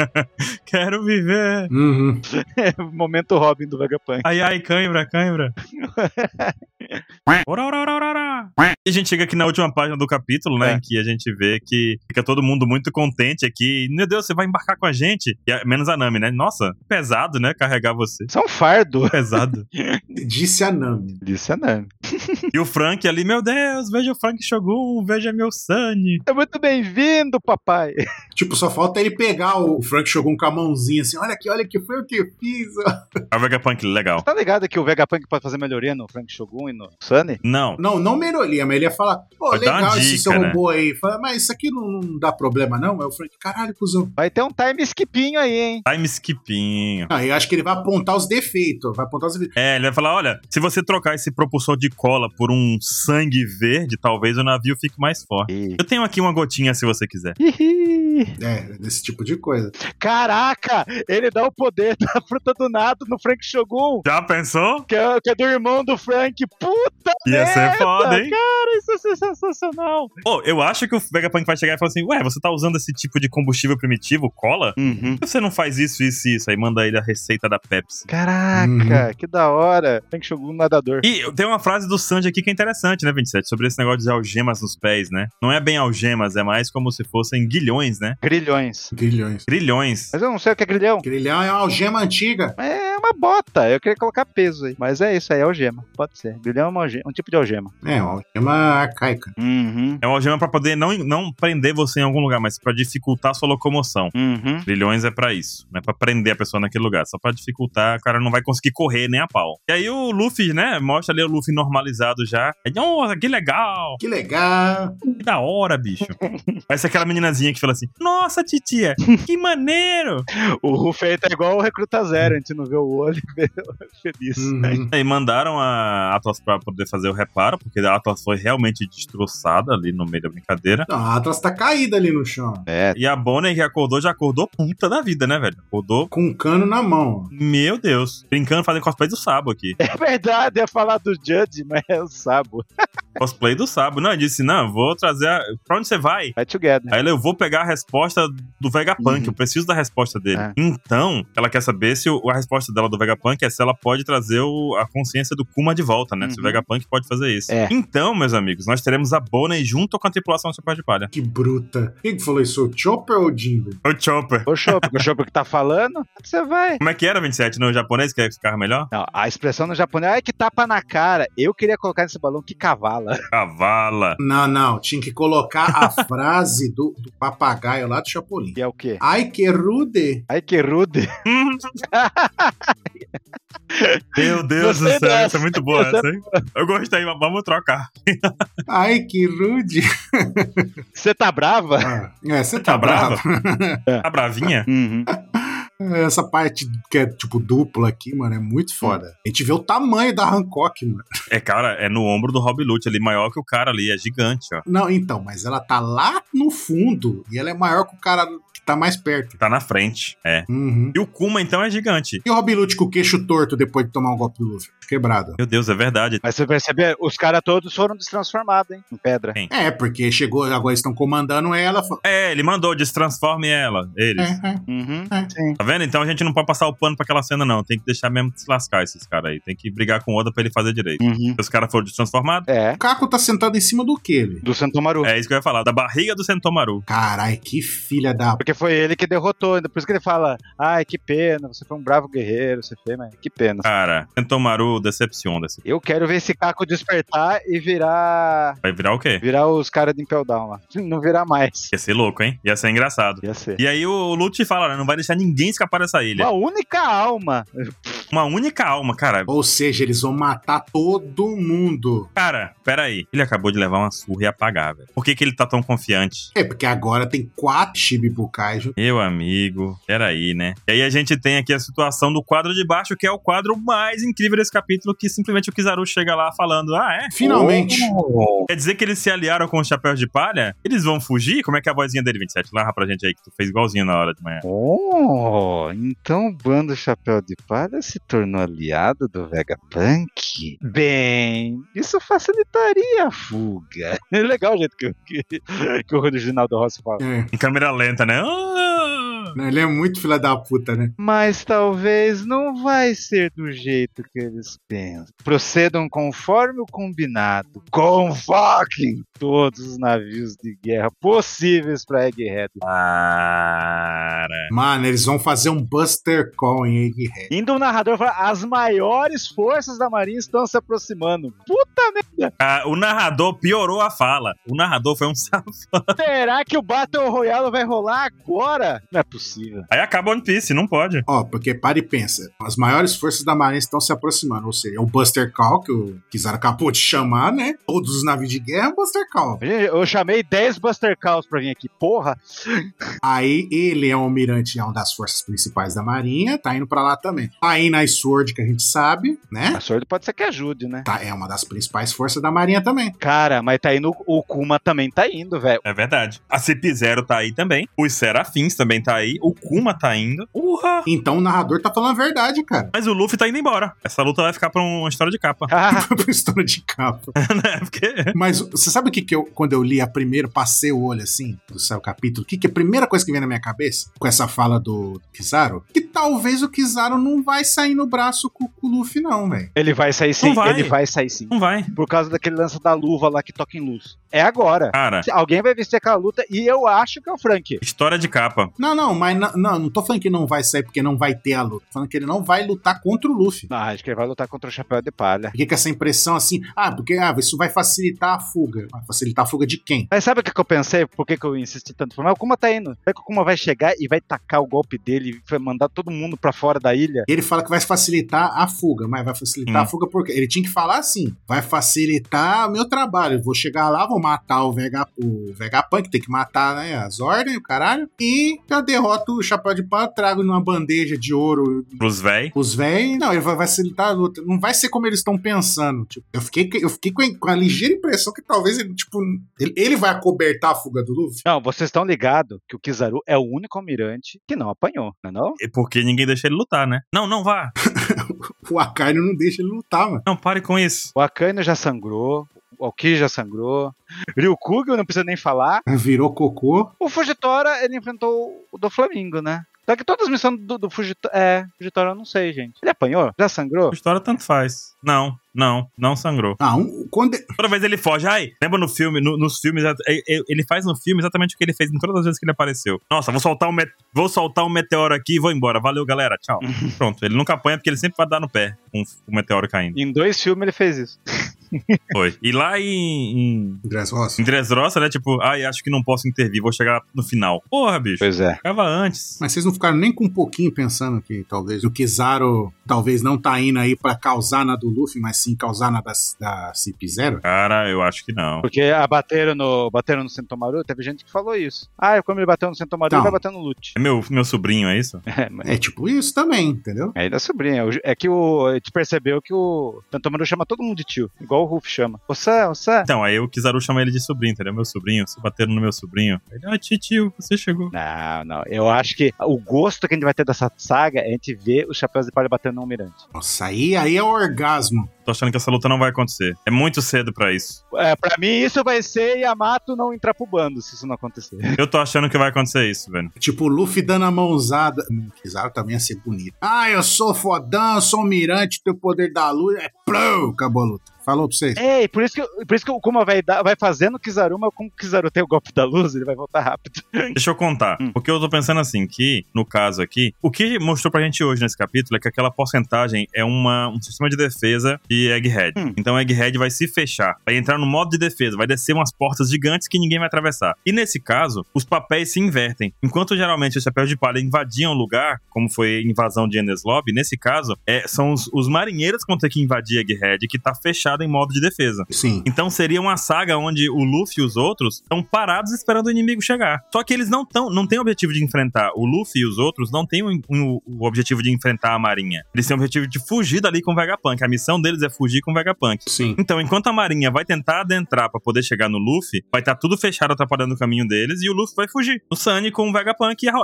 Quero viver! Momento Robin do Vegapunk. Ai, ai, cãibra. Ora, ora, ora, ora. E a gente chega aqui na última página do capítulo, né? Em que a gente vê que fica todo mundo muito contente aqui. Meu Deus, você vai embarcar com a gente? Menos a Nami, né? Nossa, pesado, né? Carregar você. Isso é um fardo. Pesado. Disse a Nami. Disse a Nami. E o Frank ali, meu Deus, veja o Frank Shogun, veja meu Sunny. É muito bem-vindo, papai. Tipo, só falta ele pegar o Frank Shogun com a mãozinha assim, olha aqui, foi o que eu fiz. A Vegapunk, legal. Tá ligado que o Vegapunk pode fazer melhoria no Frank Shogun e no Sunny? Não. Não melhoria, mas ele ia falar, pô, Vai dar uma legal esse dica, seu né? robô aí. Fala, mas isso aqui não dá problema não? Aí o Frank, caralho, cuzão. Vai ter um time skipinho aí, hein? Time skipinho. Aí eu acho que ele vai apontar os defeitos. Ele vai falar, olha, se você trocar esse propulsor de cola por um sangue verde, talvez o navio fique mais forte. Eu tenho aqui uma gotinha se você quiser. Desse tipo de coisa. Caraca, ele dá o poder da fruta do nado no Frank Shogun. Já pensou? Que é do irmão do Frank. Puta Ia merda, ser foda, hein? cara, isso é sensacional. Pô, eu acho que o Vegapunk vai chegar e falar assim, ué, você tá usando esse tipo de combustível primitivo, cola? Por que você não faz isso? Aí manda ele a receita da Pepsi. Caraca, que da hora. Frank Shogun nadador. E tem uma frase do Sanji aqui que é interessante, né, 27? Sobre esse negócio de algemas nos pés, né? Não é bem algemas, é mais como se fossem guilhões, né? Grilhões. Grilhões. Mas eu não sei o que é grilhão. Grilhão é uma algema antiga. É uma bota. Eu queria colocar peso aí. Mas é isso aí, é algema. Pode ser. Grilhão é uma um tipo de algema. É, uma algema arcaica. É uma algema pra poder não prender você em algum lugar, mas pra dificultar a sua locomoção. Grilhões é pra isso. Não é pra prender a pessoa naquele lugar. Só pra dificultar, o cara não vai conseguir correr nem a pau. E aí o Luffy, né? Mostra ali o Luffy normalizado já. Nossa, que legal. Que legal. Que da hora, bicho. Parece aquela meninazinha que fala assim, nossa, titia, que maneiro. O Ruffy aí tá igual o Recruta Zero. A gente não vê o o olho e vê feliz. E mandaram a Atlas pra poder fazer o reparo, porque a Atlas foi realmente destroçada ali no meio da brincadeira. Não, a Atlas tá caída ali no chão. É. E a Bonnie que acordou, já acordou puta da vida, né, velho? Acordou, Com um cano na mão. meu Deus, brincando, fazendo cosplay do Sabo aqui. É verdade, ia falar do Judge, mas é o Sabo. Cosplay do Sabo. Não, ele disse, não, vou trazer... Pra onde você vai? Vai together. Aí eu vou pegar a resposta do Vegapunk, eu preciso da resposta dele. É. Então, ela quer saber se a resposta dela do Vegapunk é se ela pode trazer a consciência do Kuma de volta, né? Se o Vegapunk pode fazer isso. É. Então, meus amigos, nós teremos a Bonnie junto com a tripulação do Chapéu de Palha. Que bruta. Quem que falou isso? O Chopper ou o Jimber? O Chopper. O Chopper que tá falando, você vai. Como é que era, 27, no japonês, que ficava melhor? Não, a expressão no japonês é que tapa na cara. Eu queria colocar nesse balão que cavala. Cavala. Não. Tinha que colocar a frase do papagaio lá do Chapolin. Que é o quê? Ai, que rude. Ai, que rude. Meu Deus do Gostei céu, dessa. isso é muito boa essa, hein? Eu gostei, mas vamos trocar. Ai, que rude. Você tá brava? Você Tá tá brava? Tá bravinha? Uhum. Essa parte que é tipo dupla aqui, mano, é muito foda. A gente vê o tamanho da Hancock, mano. É, cara, é no ombro do Rob Lute ali, maior que o cara ali, é gigante, ó. Não, então, mas ela tá lá no fundo e ela é maior que o cara que tá mais perto. Tá na frente, é. Uhum. E o Kuma, então, é gigante. E o Rob Lute com o queixo torto depois de tomar um golpe do Luffy? Quebrado. Meu Deus, é verdade. Mas você percebe, os caras todos foram destransformados, hein? Em pedra. Quem? É, porque chegou, agora eles estão comandando ela. É, ele mandou, destransforme ela, eles. Uhum. Sim. Tá vendo? Então a gente não pode passar o pano pra aquela cena, não. Tem que deixar mesmo se lascar esses caras aí. Tem que brigar com o Oda pra ele fazer direito. Uhum. Os caras foram destransformados? É, O Caco tá sentado em cima do que ele? do Santomaru. É isso que eu ia falar, da barriga do Sentomaru. Carai, que filha da. Porque foi ele que derrotou, ainda por isso que ele fala, ai, que pena, você foi um bravo guerreiro, você fez, mas que pena. Cara, Sentomaru decepciona desse. Eu quero ver esse Caco despertar e virar Vai virar o quê? os caras de Impel Down lá. Não virar mais. Ia ser louco, hein? Ia ser engraçado. Ia ser. E aí o Lute fala, né? Não vai deixar ninguém escapar dessa ilha. Uma única alma. Uma única alma, cara. Ou seja, eles vão matar todo mundo. Cara, peraí. Ele acabou de levar uma surra e apagar, velho. Por que ele tá tão confiante? É, porque agora tem 4 Shibibukai. Meu amigo, peraí, né? E aí a gente tem aqui a situação do quadro de baixo, que é o quadro mais incrível desse capítulo, que simplesmente o Kizaru chega lá falando, Finalmente. Quer dizer que eles se aliaram com os chapéus de palha? Eles vão fugir? Como é que é a vozinha dele, 27? Narra pra gente aí, que tu fez igualzinho na hora de manhã. Oh, então o bando Chapéu de Palha se tornou aliado do Vegapunk? Bem, isso facilitaria a fuga. É legal o jeito que o Reginaldo Rossi fala. É, Em câmera lenta, né? ele é muito filha da puta, né? Mas talvez não vai ser do jeito que eles pensam. Procedam conforme o combinado. Convoquem todos os navios de guerra possíveis pra Egghead. Cara. Mano, eles vão fazer um Buster Call em Egghead. Indo o narrador fala, as maiores forças da marinha estão se aproximando. Puta merda! O narrador piorou a fala. O narrador foi um safado. Será que o Battle Royale vai rolar agora? Não é possível. Aí acaba One Piece, não pode. Ó, porque para e pensa, as maiores forças da marinha estão se aproximando, ou seja, é o Buster Call que o Kizaru acabou de chamar, né? Todos os navios de guerra é um Buster Call. Eu chamei 10 Buster Calls pra vir aqui, porra. Aí ele é o almirante, é uma das forças principais da marinha, tá indo pra lá também. Aí na Sword, que a gente sabe, né? A Sword pode ser que ajude, né? Tá, é uma das principais forças da marinha também. Cara, mas tá indo, o Kuma também tá indo, velho. É verdade. A CP0 tá aí também. Os Serafins também tá aí. O Kuma tá indo. Urra! Então o narrador tá falando a verdade, cara. Mas o Luffy tá indo embora. Essa luta vai ficar pra uma história de capa. Por história de capa. Né? Porque... Mas você sabe o que eu, quando eu li a primeira, passei o olho assim, do céu capítulo, o que é a primeira coisa que vem na minha cabeça, com essa fala do Kizaru? Que talvez o Kizaru não vai sair no braço com o Luffy, não, velho. Ele vai sair sim, Não vai. ele vai sair sim. Não vai. Por causa daquele lance da luva lá que toca em luz. É agora. Cara, Alguém vai vestir aquela luta e eu acho que é o Frank. história de capa. Não, mas não tô falando que não vai sair porque não vai ter a luta. Tô falando que ele não vai lutar contra o Luffy. Não, acho que ele vai lutar contra o Chapéu de Palha. Fica com essa impressão assim, porque isso vai facilitar a fuga. Vai facilitar a fuga de quem? Mas sabe o que eu pensei? Por que eu insisti tanto? Mas o Kuma tá indo. Será que o Kuma vai chegar e vai tacar o golpe dele e vai mandar todo todo mundo pra fora da ilha. Ele fala que vai facilitar a fuga, mas vai facilitar a fuga porque ele tinha que falar assim, vai facilitar o meu trabalho, vou chegar lá, vou matar o Vegapunk, tem que matar, né, as ordens, o caralho, e eu derroto o Chapéu de Palha, trago numa bandeja de ouro Pros véi. os véi, não, ele vai facilitar a luta, não vai ser como eles estão pensando, tipo, eu fiquei com a ligeira impressão que talvez ele, tipo, ele vai acobertar a fuga do Luffy. Não, vocês estão ligados que o Kizaru é o único almirante que não apanhou, não é não? É porque ninguém deixa ele lutar, né? Não vá. O Akainu não deixa ele lutar, mano. Não, pare com isso. O Akainu já sangrou, o Aokiji já sangrou, Ryukuga eu não preciso nem falar. Virou cocô. O Fujitora, ele enfrentou o do Flamengo, né? Só que todas as missões do Fujitora... Fujitora eu não sei, gente. Ele apanhou? Já sangrou? A história tanto faz. Não sangrou. Quando... Toda vez ele foge. Ai, lembra no filme, nos filmes, ele faz no filme exatamente o que ele fez em todas as vezes que ele apareceu. Nossa, vou soltar um meteoro aqui e vou embora. Valeu, galera. Tchau. Pronto, ele nunca apanha porque ele sempre vai dar no pé com o meteoro caindo. Em 2 filmes ele fez isso. Foi. E lá em Dressrosa, né? Tipo, acho que não posso intervir, vou chegar no final. Porra, bicho. Pois é. Ficava antes. Mas vocês não ficaram nem com um pouquinho pensando que talvez o Kizaru talvez não tá indo aí pra causar na do Luffy, mas sim causar na da CP0? Cara, eu acho que não. Porque bateram no Sentomaru, teve gente que falou isso. Como ele bateu no Sentomaru, Então, ele vai bater no Lute. É meu sobrinho, é isso? É tipo isso também, entendeu? É da sobrinha. É que a gente percebeu que o Sentomaru chama todo mundo de tio, igual o Ruff chama. Você. Então, aí o Kizaru chama ele de sobrinho, entendeu? Meu sobrinho, se bateram no meu sobrinho. Ele, tio, você chegou. Não. Eu acho que o gosto que a gente vai ter dessa saga é a gente ver os Chapéus de Palha batendo no Almirante. Nossa, aí é orgasmo. Tô achando que essa luta não vai acontecer. É muito cedo pra isso. Pra mim isso vai ser Yamato não entrar pro bando, se isso não acontecer. Eu tô achando que vai acontecer isso, velho. Tipo, o Luffy dando a mãozada. Kizaru também ia ser bonito. Eu sou fodão, eu sou mirante, tenho o poder da luz. Acabou a luta. Falou pra vocês. E por isso que o Kuma vai fazendo o Kizaru, mas como o Kizaru tem o golpe da luz, ele vai voltar rápido. Deixa eu contar. Porque eu tô pensando assim, que, no caso aqui, o que mostrou pra gente hoje nesse capítulo é que aquela porcentagem é um sistema de defesa de Egghead. Então Egghead vai se fechar, vai entrar no modo de defesa, vai descer umas portas gigantes que ninguém vai atravessar. E nesse caso, os papéis se invertem. Enquanto geralmente os Chapéus de Palha invadiam o lugar, como foi a invasão de Enies Lobby, nesse caso, são os marinheiros que vão ter que invadir Egghead, que tá fechado em modo de defesa. Sim. Então seria uma saga onde o Luffy e os outros estão parados esperando o inimigo chegar. Só que eles não têm o objetivo de enfrentar. O Luffy e os outros não têm o objetivo de enfrentar a marinha. Eles têm o objetivo de fugir dali com o Vegapunk. A missão deles é fugir com o Vegapunk. Sim. Então, enquanto a marinha vai tentar adentrar pra poder chegar no Luffy, vai estar tudo fechado atrapalhando o caminho deles e o Luffy vai fugir. O Sunny com o Vegapunk e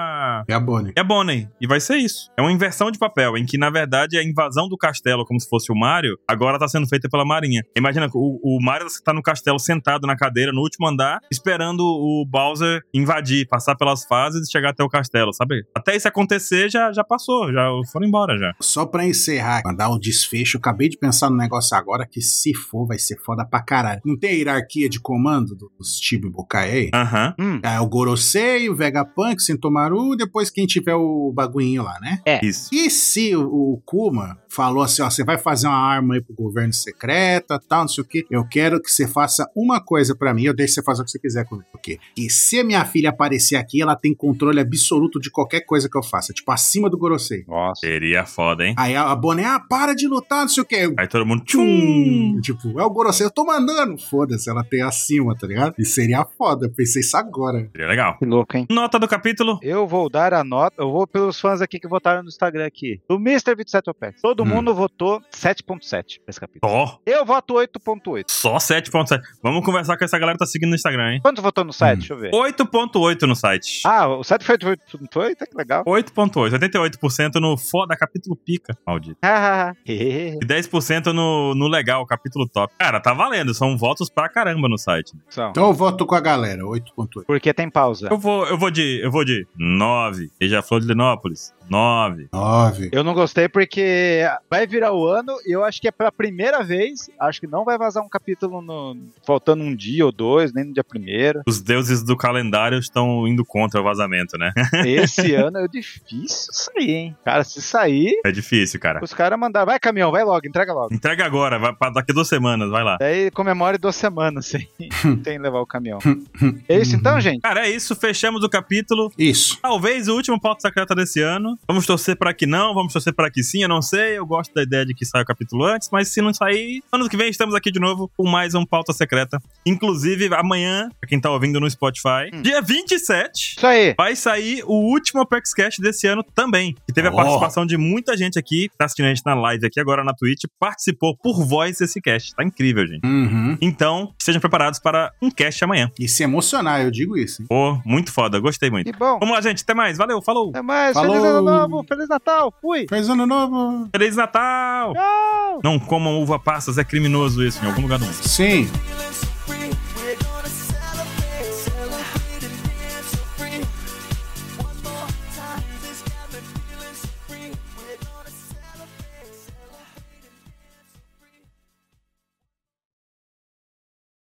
a Bonnie. E a Bonnie. E vai ser isso. É uma inversão de papel, em que, na verdade, a invasão do castelo, como se fosse o Mario, agora tá sendo feita pela marinha. Imagina, o Mario tá no castelo sentado na cadeira, no último andar, esperando o Bowser invadir, passar pelas fases e chegar até o castelo, sabe? Até isso acontecer, já passou, já foram embora já. Só pra encerrar, mandar o desfecho, eu acabei de pensar no negócio agora que se for, vai ser foda pra caralho. Não tem a hierarquia de comando dos Chibibukai aí? É o Gorosei, o Vegapunk, o Sentomaru, depois quem tiver o bagulhinho lá, né? Isso. E se o Kuma falou assim, você vai fazer uma arma aí pro governo secreta, tal, não sei o que, eu quero que você faça uma coisa pra mim, eu deixo você fazer o que você quiser comigo. Por quê? E se a minha filha aparecer aqui, ela tem controle absoluto de qualquer coisa que eu faça, tipo, acima do Gorosei. Nossa. Seria foda, hein? Aí a Bonnie, para de lutar, não sei o que. Aí todo mundo, tchum! Tipo, é o Gorosei, eu tô mandando. Foda-se, ela tem acima, tá ligado? E seria foda, eu pensei isso agora. Seria legal. Que louco, hein? Nota do capítulo? Eu vou dar a nota, eu vou pelos fãs aqui que votaram no Instagram aqui. Do Mr. 27 OPEX. Todo mundo votou 7.7 pra esse capítulo. Ó. Eu voto 8.8. Só 7.7. Vamos conversar com essa galera que tá seguindo no Instagram, hein? Quanto votou no site? Deixa eu ver. 8.8 no site. O site foi 8.8? Que legal. 8.8. 88% no foda, capítulo pica. Maldito. E 10% no legal, capítulo top. Cara, tá valendo. São votos pra caramba no site. Então eu voto com a galera, 8.8. Porque tem pausa. Eu vou de 9. Beija-Flor de Linópolis. 9. Eu não gostei porque vai virar o ano e eu acho que é pela primeira vez, acho que não vai vazar um capítulo faltando um dia ou dois, nem no dia primeiro. Os deuses do calendário estão indo contra o vazamento, né? Esse ano é difícil sair, hein? Cara, se sair... É difícil, cara. Os caras mandaram, vai caminhão, vai logo, entrega logo. Entrega agora, vai pra daqui 2 semanas, vai lá. Daí comemore 2 semanas sem levar o caminhão. É isso então, gente? Cara, é isso, fechamos o capítulo. Isso. Talvez o último pauta secreta desse ano. Vamos torcer para que não, vamos torcer para que sim, eu não sei. Eu gosto da ideia de que saia o capítulo antes, mas se não sair, ano que vem estamos aqui de novo com mais um Pauta Secreta. Inclusive, amanhã, pra quem tá ouvindo no Spotify, dia 27, Isso aí. vai sair o último ApexCast desse ano também. Que teve a participação de muita gente aqui, que tá assistindo a gente na live aqui agora na Twitch, participou por voz desse cast. Tá incrível, gente. Então, estejam preparados para um cast amanhã. E se emocionar, eu digo isso, hein? Pô, muito foda, gostei muito. Que bom. Vamos lá, gente, até mais, valeu, falou. Até mais. Falou. Feliz Ano Novo. Feliz Natal. Fui. Feliz ano novo! Feliz Natal! Tchau. Não comam uva passas, é criminoso isso em algum lugar do mundo. Sim.